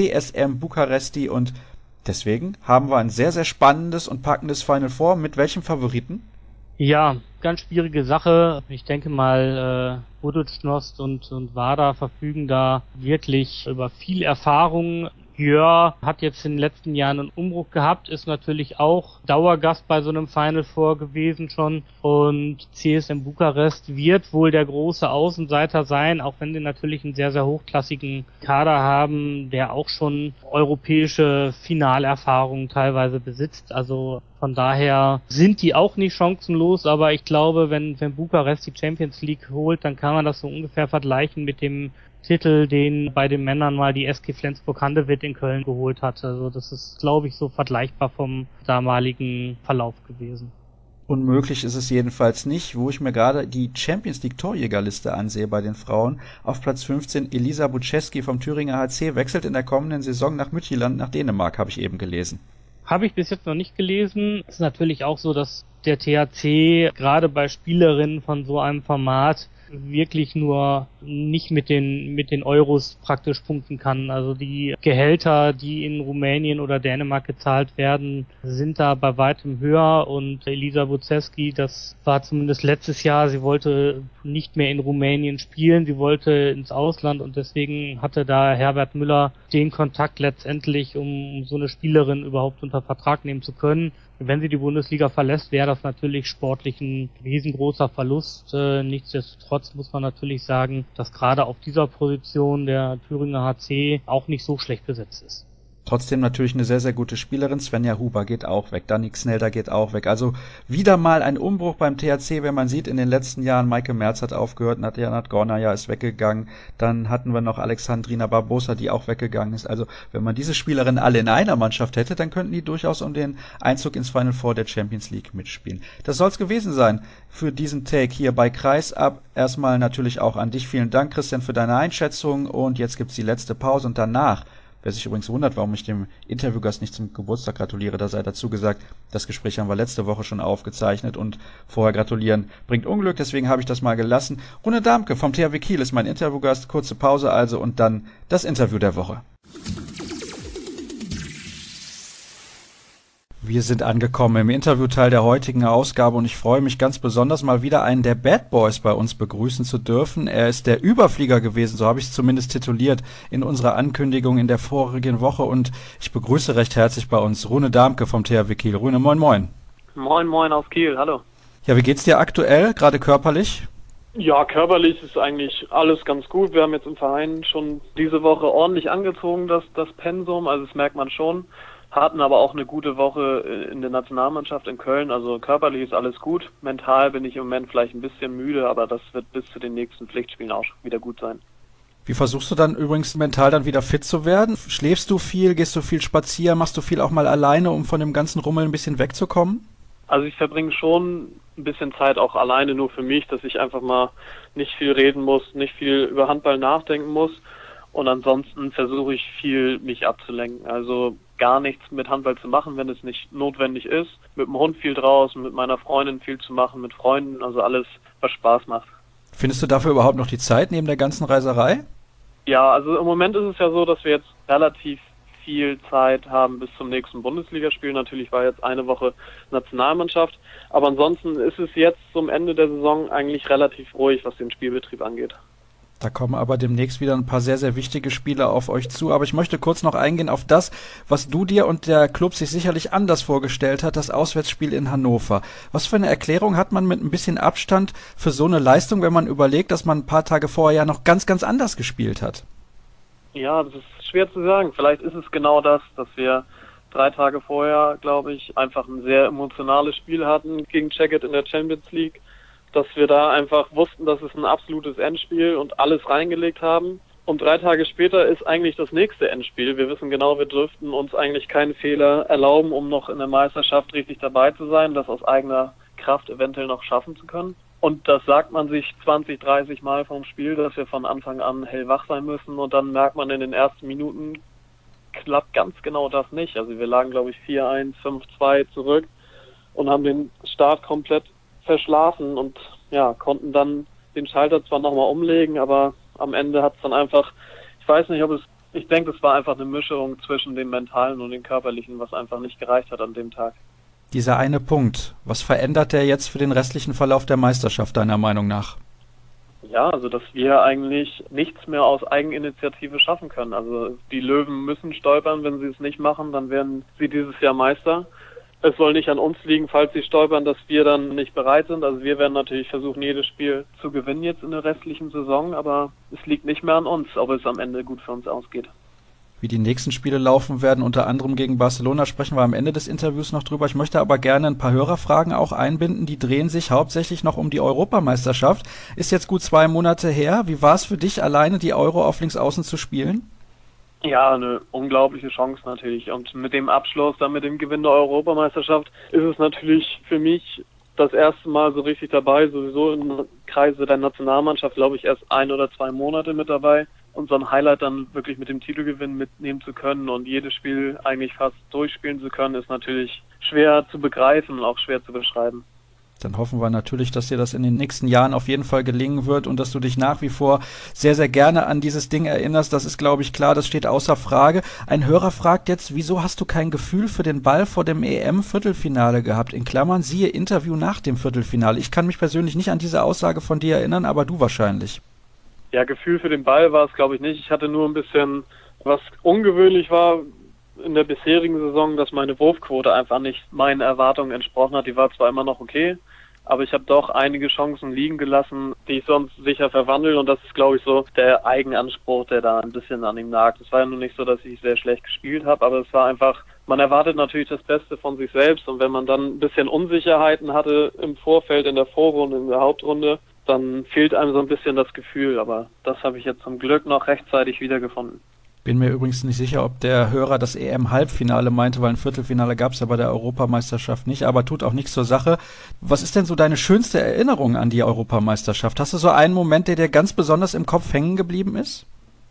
CSM Bukaresti. Und deswegen haben wir ein sehr, sehr spannendes und packendes Final Four. Mit welchem Favoriten? Ja, ganz schwierige Sache. Ich denke mal, Budućnost und Vardar verfügen da wirklich über viel Erfahrung. Győr hat jetzt in den letzten Jahren einen Umbruch gehabt, ist natürlich auch Dauergast bei so einem Final Four gewesen schon, und CSM Bukarest wird wohl der große Außenseiter sein, auch wenn sie natürlich einen sehr, sehr hochklassigen Kader haben, der auch schon europäische Finalerfahrungen teilweise besitzt. Also von daher sind die auch nicht chancenlos, aber ich glaube, wenn Bukarest die Champions League holt, dann kann man das so ungefähr vergleichen mit dem Titel, den bei den Männern mal die SG Flensburg-Handewitt in Köln geholt hat. Also das ist, glaube ich, so vergleichbar vom damaligen Verlauf gewesen. Unmöglich ist es jedenfalls nicht, wo ich mir gerade die Champions League Torjägerliste ansehe bei den Frauen. Auf Platz 15 Elisa Buczewski vom Thüringer HC wechselt in der kommenden Saison nach Midtjylland, nach Dänemark, habe ich eben gelesen. Habe ich bis jetzt noch nicht gelesen. Es ist natürlich auch so, dass der THC gerade bei Spielerinnen von so einem Format wirklich nur nicht mit den Euros praktisch punkten kann. Also die Gehälter, die in Rumänien oder Dänemark gezahlt werden, sind da bei weitem höher, und Elisa Buczewski, das war zumindest letztes Jahr, sie wollte nicht mehr in Rumänien spielen, sie wollte ins Ausland, und deswegen hatte da Herbert Müller den Kontakt letztendlich, um so eine Spielerin überhaupt unter Vertrag nehmen zu können. Wenn sie die Bundesliga verlässt, wäre das natürlich sportlich ein riesengroßer Verlust. Nichtsdestotrotz muss man natürlich sagen, dass gerade auf dieser Position der Thüringer HC auch nicht so schlecht besetzt ist. Trotzdem natürlich eine sehr, sehr gute Spielerin. Svenja Huber geht auch weg. Dani Snelder geht auch weg. Also wieder mal ein Umbruch beim THC, wenn man sieht, in den letzten Jahren, Maike Merz hat aufgehört, Nadja Nadgornaja ist weggegangen. Dann hatten wir noch Alexandrina Barbosa, die auch weggegangen ist. Also wenn man diese Spielerinnen alle in einer Mannschaft hätte, dann könnten die durchaus um den Einzug ins Final Four der Champions League mitspielen. Das soll's gewesen sein für diesen Take hier bei Kreisab. Erstmal natürlich auch an dich. Vielen Dank, Christian, für deine Einschätzung. Und jetzt gibt's die letzte Pause, und danach, wer sich übrigens wundert, warum ich dem Interviewgast nicht zum Geburtstag gratuliere, da sei dazu gesagt, das Gespräch haben wir letzte Woche schon aufgezeichnet, und vorher gratulieren bringt Unglück, deswegen habe ich das mal gelassen. Rune Damke vom THW Kiel ist mein Interviewgast, kurze Pause also, und dann das Interview der Woche. Wir sind angekommen im Interviewteil der heutigen Ausgabe, und ich freue mich ganz besonders, mal wieder einen der Bad Boys bei uns begrüßen zu dürfen. Er ist der Überflieger gewesen, so habe ich es zumindest tituliert in unserer Ankündigung in der vorigen Woche, und ich begrüße recht herzlich bei uns Rune Damke vom THW Kiel. Rune, moin moin. Moin moin aus Kiel, hallo. Ja, wie geht's dir aktuell, gerade körperlich? Ja, körperlich ist eigentlich alles ganz gut. Wir haben jetzt im Verein schon diese Woche ordentlich angezogen, das Pensum, also das merkt man schon. Hatten aber auch eine gute Woche in der Nationalmannschaft in Köln, also körperlich ist alles gut. Mental bin ich im Moment vielleicht ein bisschen müde, aber das wird bis zu den nächsten Pflichtspielen auch wieder gut sein. Wie versuchst du dann übrigens mental dann wieder fit zu werden? Schläfst du viel, gehst du viel spazieren, machst du viel auch mal alleine, um von dem ganzen Rummel ein bisschen wegzukommen? Also ich verbringe schon ein bisschen Zeit auch alleine nur für mich, dass ich einfach mal nicht viel reden muss, nicht viel über Handball nachdenken muss. Und ansonsten versuche ich viel, mich abzulenken. Also gar nichts mit Handball zu machen, wenn es nicht notwendig ist. Mit dem Hund viel draußen, mit meiner Freundin viel zu machen, mit Freunden, also alles, was Spaß macht. Findest du dafür überhaupt noch die Zeit neben der ganzen Reiserei? Ja, also im Moment ist es ja so, dass wir jetzt relativ viel Zeit haben bis zum nächsten Bundesligaspiel. Natürlich war jetzt eine Woche Nationalmannschaft, aber ansonsten ist es jetzt zum Ende der Saison eigentlich relativ ruhig, was den Spielbetrieb angeht. Da kommen aber demnächst wieder ein paar sehr, sehr wichtige Spiele auf euch zu. Aber ich möchte kurz noch eingehen auf das, was du dir und der Club sich sicherlich anders vorgestellt hat, das Auswärtsspiel in Hannover. Was für eine Erklärung hat man mit ein bisschen Abstand für so eine Leistung, wenn man überlegt, dass man ein paar Tage vorher ja noch ganz, ganz anders gespielt hat? Ja, das ist schwer zu sagen. Vielleicht ist es genau das, dass wir 3 Tage vorher, glaube ich, einfach ein sehr emotionales Spiel hatten gegen Szeged in der Champions League, dass wir da einfach wussten, dass es ein absolutes Endspiel und alles reingelegt haben. Und 3 Tage später ist eigentlich das nächste Endspiel. Wir wissen genau, wir dürften uns eigentlich keinen Fehler erlauben, um noch in der Meisterschaft richtig dabei zu sein, das aus eigener Kraft eventuell noch schaffen zu können. Und das sagt man sich 20, 30 Mal vom Spiel, dass wir von Anfang an hellwach sein müssen. Und dann merkt man in den ersten Minuten, klappt ganz genau das nicht. Also wir lagen, glaube ich, 4-1, 5-2 zurück und haben den Start komplett verschlafen und ja, konnten dann den Schalter zwar nochmal umlegen, aber am Ende hat es dann einfach, ich denke, es war einfach eine Mischung zwischen dem Mentalen und dem Körperlichen, was einfach nicht gereicht hat an dem Tag. Dieser eine Punkt, was verändert der jetzt für den restlichen Verlauf der Meisterschaft, deiner Meinung nach? Ja, also dass wir eigentlich nichts mehr aus Eigeninitiative schaffen können. Also die Löwen müssen stolpern, wenn sie es nicht machen, dann werden sie dieses Jahr Meister. Es soll nicht an uns liegen, falls sie stolpern, dass wir dann nicht bereit sind. Also wir werden natürlich versuchen, jedes Spiel zu gewinnen jetzt in der restlichen Saison, aber es liegt nicht mehr an uns, ob es am Ende gut für uns ausgeht. Wie die nächsten Spiele laufen werden, unter anderem gegen Barcelona, sprechen wir am Ende des Interviews noch drüber. Ich möchte aber gerne ein paar Hörerfragen auch einbinden. Die drehen sich hauptsächlich noch um die Europameisterschaft. Ist jetzt gut 2 Monate her. Wie war es für dich, alleine die Euro auf Linksaußen zu spielen? Ja, eine unglaubliche Chance natürlich. Und mit dem Abschluss, dann mit dem Gewinn der Europameisterschaft, ist es natürlich für mich das erste Mal so richtig dabei. Sowieso im Kreise der Nationalmannschaft, glaube ich, erst 1 oder 2 Monate mit dabei. Und so ein Highlight dann wirklich mit dem Titelgewinn mitnehmen zu können und jedes Spiel eigentlich fast durchspielen zu können, ist natürlich schwer zu begreifen und auch schwer zu beschreiben. Dann hoffen wir natürlich, dass dir das in den nächsten Jahren auf jeden Fall gelingen wird und dass du dich nach wie vor sehr, sehr gerne an dieses Ding erinnerst. Das ist, glaube ich, klar, das steht außer Frage. Ein Hörer fragt jetzt, wieso hast du kein Gefühl für den Ball vor dem EM-Viertelfinale gehabt? In Klammern, siehe Interview nach dem Viertelfinale. Ich kann mich persönlich nicht an diese Aussage von dir erinnern, aber du wahrscheinlich. Ja, Gefühl für den Ball war es, glaube ich, nicht. Ich hatte nur ein bisschen, was ungewöhnlich war in der bisherigen Saison, dass meine Wurfquote einfach nicht meinen Erwartungen entsprochen hat. Die war zwar immer noch okay, aber ich habe doch einige Chancen liegen gelassen, die ich sonst sicher verwandle. Und das ist, glaube ich, so der Eigenanspruch, der da ein bisschen an ihm nagt. Es war ja nur nicht so, dass ich sehr schlecht gespielt habe, aber es war einfach, man erwartet natürlich das Beste von sich selbst. Und wenn man dann ein bisschen Unsicherheiten hatte im Vorfeld, in der Vorrunde, in der Hauptrunde, dann fehlt einem so ein bisschen das Gefühl, aber das habe ich jetzt zum Glück noch rechtzeitig wiedergefunden. Bin mir übrigens nicht sicher, ob der Hörer das EM-Halbfinale meinte, weil ein Viertelfinale gab es ja bei der Europameisterschaft nicht, aber tut auch nichts zur Sache. Was ist denn so deine schönste Erinnerung an die Europameisterschaft? Hast du so einen Moment, der dir ganz besonders im Kopf hängen geblieben ist?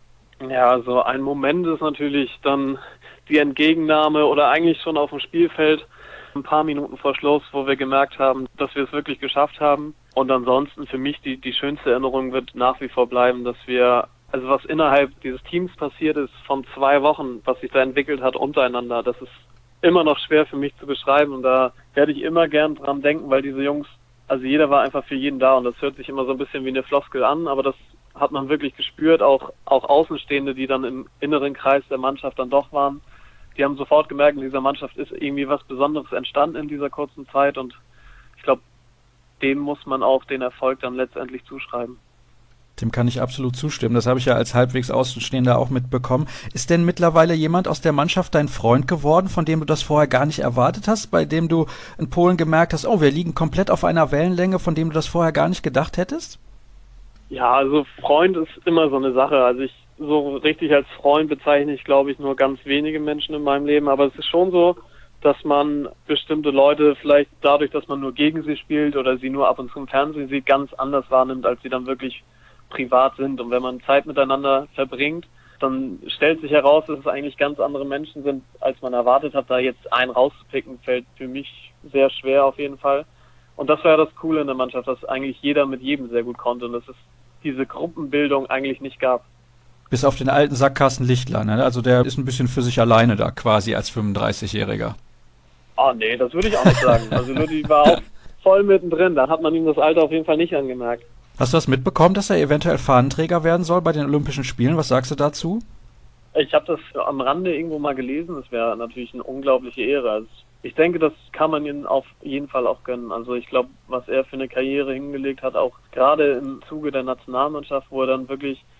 Ja, so ein Moment ist natürlich dann die Entgegennahme oder eigentlich schon auf dem Spielfeld ein paar Minuten vor Schluss, wo wir gemerkt haben, dass wir es wirklich geschafft haben. Und ansonsten für mich die schönste Erinnerung wird nach wie vor bleiben, dass wir, also was innerhalb dieses Teams passiert ist von 2 Wochen, was sich da entwickelt hat untereinander, das ist immer noch schwer für mich zu beschreiben. Und da werde ich immer gern dran denken, weil diese Jungs, also jeder war einfach für jeden da und das hört sich immer so ein bisschen wie eine Floskel an, aber das hat man wirklich gespürt, auch Außenstehende, die dann im inneren Kreis der Mannschaft dann doch waren. Die haben sofort gemerkt, in dieser Mannschaft ist irgendwie was Besonderes entstanden in dieser kurzen Zeit und ich glaube, dem muss man auch den Erfolg dann letztendlich zuschreiben. Dem kann ich absolut zustimmen. Das habe ich ja als halbwegs Außenstehender auch mitbekommen. Ist denn mittlerweile jemand aus der Mannschaft dein Freund geworden, von dem du das vorher gar nicht erwartet hast, bei dem du in Polen gemerkt hast, oh, wir liegen komplett auf einer Wellenlänge, von dem du das vorher gar nicht gedacht hättest? Ja, also Freund ist immer so eine Sache. Also ich so richtig als Freund bezeichne ich, glaube ich, nur ganz wenige Menschen in meinem Leben, aber es ist schon so, dass man bestimmte Leute vielleicht dadurch, dass man nur gegen sie spielt oder sie nur ab und zu im Fernsehen sieht, ganz anders wahrnimmt, als sie dann wirklich privat sind. Und wenn man Zeit miteinander verbringt, dann stellt sich heraus, dass es eigentlich ganz andere Menschen sind, als man erwartet hat. Da jetzt einen rauszupicken, fällt für mich sehr schwer auf jeden Fall. Und das war ja das Coole in der Mannschaft, dass eigentlich jeder mit jedem sehr gut konnte und dass es diese Gruppenbildung eigentlich nicht gab. Bis auf den alten Sack Carsten Lichtler, ne? Also der ist ein bisschen für sich alleine da quasi als 35-Jähriger. Ah, nee, das würde ich auch nicht sagen. Also Lütti war auch voll mittendrin, da hat man ihm das Alter auf jeden Fall nicht angemerkt. Hast du das mitbekommen, dass er eventuell Fahnenträger werden soll bei den Olympischen Spielen? Was sagst du dazu? Ich habe das am Rande irgendwo mal gelesen, das wäre natürlich eine unglaubliche Ehre. Also ich denke, das kann man ihm auf jeden Fall auch gönnen. Also ich glaube, was er für eine Karriere hingelegt hat, auch gerade im Zuge der Nationalmannschaft, wo er dann wirklich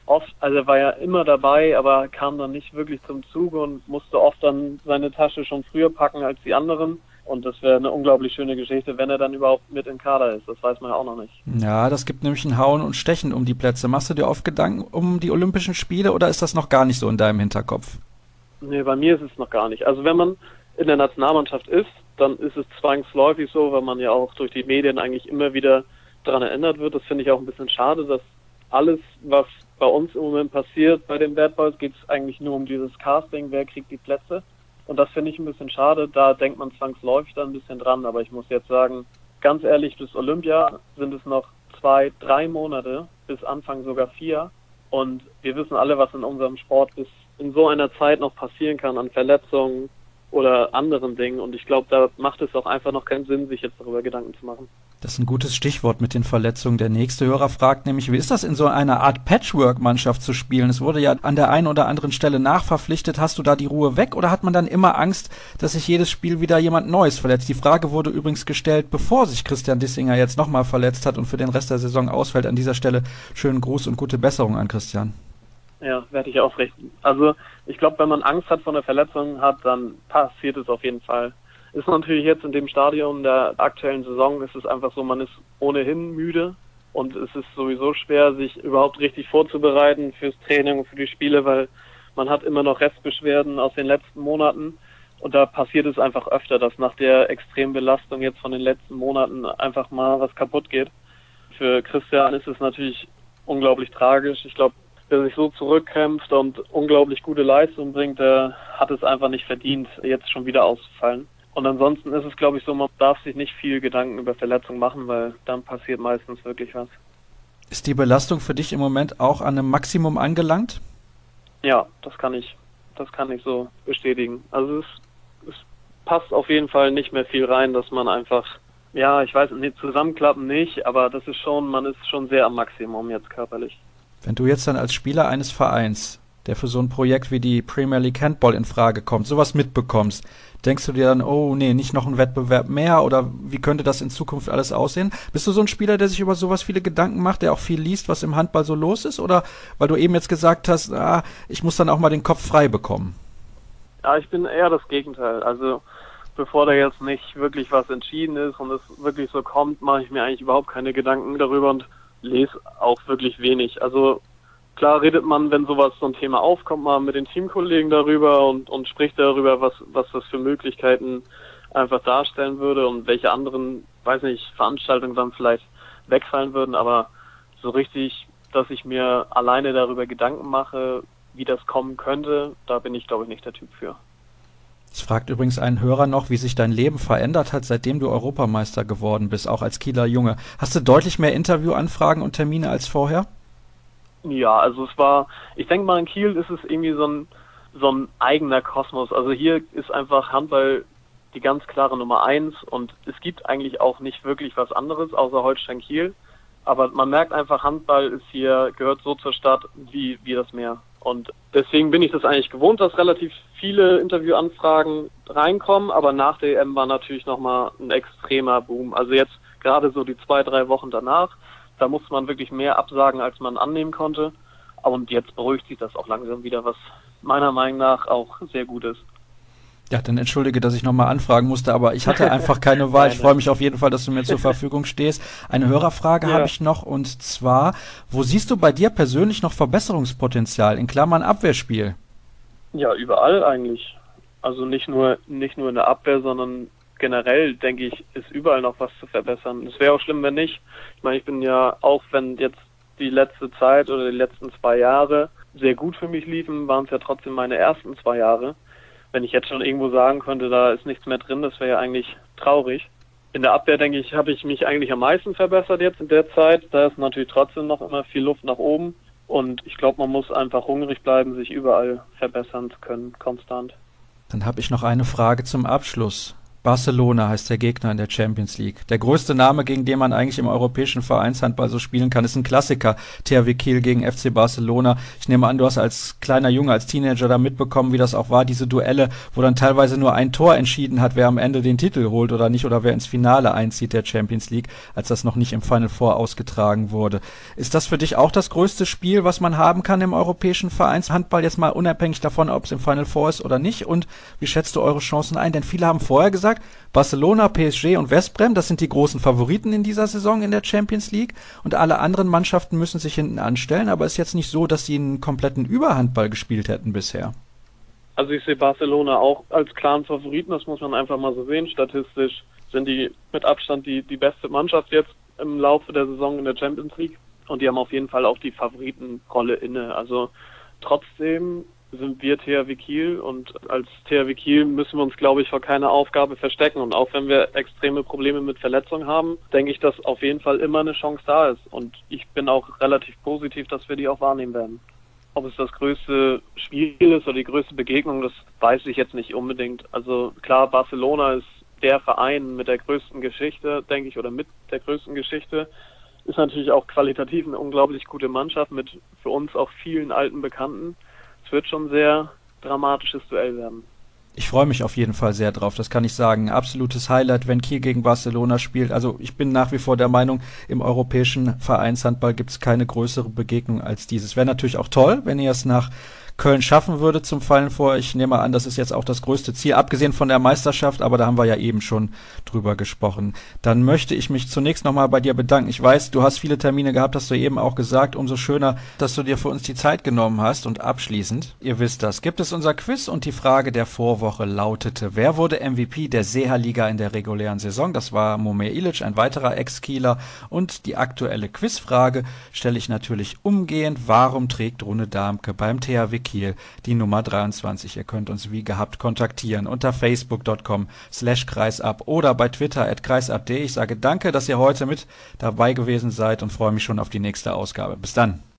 oft, also er war ja immer dabei, aber kam dann nicht wirklich zum Zuge und musste oft dann seine Tasche schon früher packen als die anderen. Und das wäre eine unglaublich schöne Geschichte, wenn er dann überhaupt mit im Kader ist. Das weiß man ja auch noch nicht. Ja, das gibt nämlich ein Hauen und Stechen um die Plätze. Machst du dir oft Gedanken um die Olympischen Spiele oder ist das noch gar nicht so in deinem Hinterkopf? Nee, bei mir ist es noch gar nicht. Also wenn man in der Nationalmannschaft ist, dann ist es zwangsläufig so, weil man ja auch durch die Medien eigentlich immer wieder daran erinnert wird. Das finde ich auch ein bisschen schade, dass alles, was bei uns im Moment passiert bei den Bad Boys, geht es eigentlich nur um dieses Casting, wer kriegt die Plätze. Und das finde ich ein bisschen schade, da denkt man zwangsläufig dann ein bisschen dran. Aber ich muss jetzt sagen, ganz ehrlich, bis Olympia sind es noch 2-3 Monate, bis Anfang sogar 4. Und wir wissen alle, was in unserem Sport bis in so einer Zeit noch passieren kann an Verletzungen oder anderen Dingen. Und ich glaube, da macht es auch einfach noch keinen Sinn, sich jetzt darüber Gedanken zu machen. Das ist ein gutes Stichwort mit den Verletzungen. Der nächste Hörer fragt nämlich, wie ist das in so einer Art Patchwork-Mannschaft zu spielen? Es wurde ja an der einen oder anderen Stelle nachverpflichtet. Hast du da die Ruhe weg oder hat man dann immer Angst, dass sich jedes Spiel wieder jemand Neues verletzt? Die Frage wurde übrigens gestellt, bevor sich Christian Dissinger jetzt nochmal verletzt hat und für den Rest der Saison ausfällt. An dieser Stelle schönen Gruß und gute Besserung an Christian. Ja, werde ich aufrichten. Also ich glaube, wenn man Angst hat vor einer Verletzung hat, dann passiert es auf jeden Fall. Ist natürlich jetzt in dem Stadium der aktuellen Saison, ist es einfach so, man ist ohnehin müde und es ist sowieso schwer, sich überhaupt richtig vorzubereiten fürs Training und für die Spiele, weil man hat immer noch Restbeschwerden aus den letzten Monaten und da passiert es einfach öfter, dass nach der extremen Belastung jetzt von den letzten Monaten einfach mal was kaputt geht. Für Christian ist es natürlich unglaublich tragisch. Ich glaube, wer sich so zurückkämpft und unglaublich gute Leistung bringt, der hat es einfach nicht verdient, jetzt schon wieder auszufallen. Und ansonsten ist es, glaube ich, so, man darf sich nicht viel Gedanken über Verletzungen machen, weil dann passiert meistens wirklich was. Ist die Belastung für dich im Moment auch an einem Maximum angelangt? Ja, das kann ich so bestätigen. Also es passt auf jeden Fall nicht mehr viel rein, dass man einfach, ja, ich weiß nicht, zusammenklappen nicht, aber das ist schon, man ist schon sehr am Maximum jetzt körperlich. Wenn du jetzt dann als Spieler eines Vereins, der für so ein Projekt wie die Premier League Handball in Frage kommt, sowas mitbekommst, denkst du dir dann, oh nee, nicht noch ein Wettbewerb mehr oder wie könnte das in Zukunft alles aussehen? Bist du so ein Spieler, der sich über sowas viele Gedanken macht, der auch viel liest, was im Handball so los ist? Oder weil du eben jetzt gesagt hast, ich muss dann auch mal den Kopf frei bekommen? Ja, ich bin eher das Gegenteil. Also bevor da jetzt nicht wirklich was entschieden ist und es wirklich so kommt, mache ich mir eigentlich überhaupt keine Gedanken darüber und lese auch wirklich wenig. Also klar redet man, wenn sowas so ein Thema aufkommt, mal mit den Teamkollegen darüber und spricht darüber, was das für Möglichkeiten einfach darstellen würde und welche anderen, weiß nicht, Veranstaltungen dann vielleicht wegfallen würden, aber so richtig, dass ich mir alleine darüber Gedanken mache, wie das kommen könnte, da bin ich, glaube ich, nicht der Typ für. Es fragt übrigens ein Hörer noch, wie sich dein Leben verändert hat, seitdem du Europameister geworden bist, auch als Kieler Junge. Hast du deutlich mehr Interviewanfragen und Termine als vorher? Ja, also ich denke mal, in Kiel ist es irgendwie so ein eigener Kosmos. Also hier ist einfach Handball die ganz klare Nummer 1 und es gibt eigentlich auch nicht wirklich was anderes außer Holstein Kiel. Aber man merkt einfach, Handball gehört so zur Stadt wie das Meer. Und deswegen bin ich das eigentlich gewohnt, dass relativ viele Interviewanfragen reinkommen, aber nach der EM war natürlich nochmal ein extremer Boom. Also jetzt gerade so die 2-3 Wochen danach, da musste man wirklich mehr absagen, als man annehmen konnte. Und jetzt beruhigt sich das auch langsam wieder, was meiner Meinung nach auch sehr gut ist. Ja, dann entschuldige, dass ich nochmal anfragen musste, aber ich hatte einfach keine Wahl. Ich freue mich auf jeden Fall, dass du mir zur Verfügung stehst. Eine Hörerfrage habe ich noch, und zwar, wo siehst du bei dir persönlich noch Verbesserungspotenzial, in Klammern Abwehrspiel? Ja, überall eigentlich. Also nicht nur in der Abwehr, sondern generell, denke ich, ist überall noch was zu verbessern. Es wäre auch schlimm, wenn nicht. Ich meine, ich bin ja, auch wenn jetzt die letzte Zeit oder die letzten 2 Jahre sehr gut für mich liefen, waren es ja trotzdem meine ersten 2 Jahre. Wenn ich jetzt schon irgendwo sagen könnte, da ist nichts mehr drin, das wäre ja eigentlich traurig. In der Abwehr, denke ich, habe ich mich eigentlich am meisten verbessert jetzt in der Zeit. Da ist natürlich trotzdem noch immer viel Luft nach oben. Und ich glaube, man muss einfach hungrig bleiben, sich überall verbessern zu können, konstant. Dann habe ich noch eine Frage zum Abschluss. Barcelona heißt der Gegner in der Champions League. Der größte Name, gegen den man eigentlich im europäischen Vereinshandball so spielen kann, ist ein Klassiker. THW Kiel gegen FC Barcelona. Ich nehme an, du hast als kleiner Junge, als Teenager da mitbekommen, wie das auch war, diese Duelle, wo dann teilweise nur ein Tor entschieden hat, wer am Ende den Titel holt oder nicht, oder wer ins Finale einzieht der Champions League, als das noch nicht im Final Four ausgetragen wurde. Ist das für dich auch das größte Spiel, was man haben kann im europäischen Vereinshandball, jetzt mal unabhängig davon, ob es im Final Four ist oder nicht? Und wie schätzt du eure Chancen ein? Denn viele haben vorher gesagt, Barcelona, PSG und Westbrem, das sind die großen Favoriten in dieser Saison in der Champions League und alle anderen Mannschaften müssen sich hinten anstellen, aber es ist jetzt nicht so, dass sie einen kompletten Überhandball gespielt hätten bisher. Also ich sehe Barcelona auch als klaren Favoriten, das muss man einfach mal so sehen. Statistisch sind die mit Abstand die beste Mannschaft jetzt im Laufe der Saison in der Champions League und die haben auf jeden Fall auch die Favoritenrolle inne. Also trotzdem sind wir THW Kiel und als THW Kiel müssen wir uns, glaube ich, vor keiner Aufgabe verstecken. Und auch wenn wir extreme Probleme mit Verletzungen haben, denke ich, dass auf jeden Fall immer eine Chance da ist. Und ich bin auch relativ positiv, dass wir die auch wahrnehmen werden. Ob es das größte Spiel ist oder die größte Begegnung, das weiß ich jetzt nicht unbedingt. Also klar, Barcelona ist der Verein mit der größten Geschichte, denke ich, oder mit der größten Geschichte. Ist natürlich auch qualitativ eine unglaublich gute Mannschaft mit für uns auch vielen alten Bekannten. Es wird schon ein sehr dramatisches Duell werden. Ich freue mich auf jeden Fall sehr drauf, das kann ich sagen. Absolutes Highlight, wenn Kiel gegen Barcelona spielt. Also ich bin nach wie vor der Meinung, im europäischen Vereinshandball gibt es keine größere Begegnung als dieses. Wäre natürlich auch toll, wenn ihr es nach Köln schaffen würde zum Final Four. Ich nehme an, das ist jetzt auch das größte Ziel, abgesehen von der Meisterschaft, aber da haben wir ja eben schon drüber gesprochen. Dann möchte ich mich zunächst nochmal bei dir bedanken. Ich weiß, du hast viele Termine gehabt, hast du eben auch gesagt. Umso schöner, dass du dir für uns die Zeit genommen hast. Und abschließend, ihr wisst das, gibt es unser Quiz und die Frage der Vorwoche lautete, wer wurde MVP der Seha-Liga in der regulären Saison? Das war Momir Ilic, ein weiterer Ex-Kieler. Und die aktuelle Quizfrage stelle ich natürlich umgehend. Warum trägt Rune Darmke beim THW Kiel die Nummer 23. Ihr könnt uns wie gehabt kontaktieren unter facebook.com/kreisab oder bei Twitter @kreisab.de. Ich sage danke, dass ihr heute mit dabei gewesen seid und freue mich schon auf die nächste Ausgabe. Bis dann.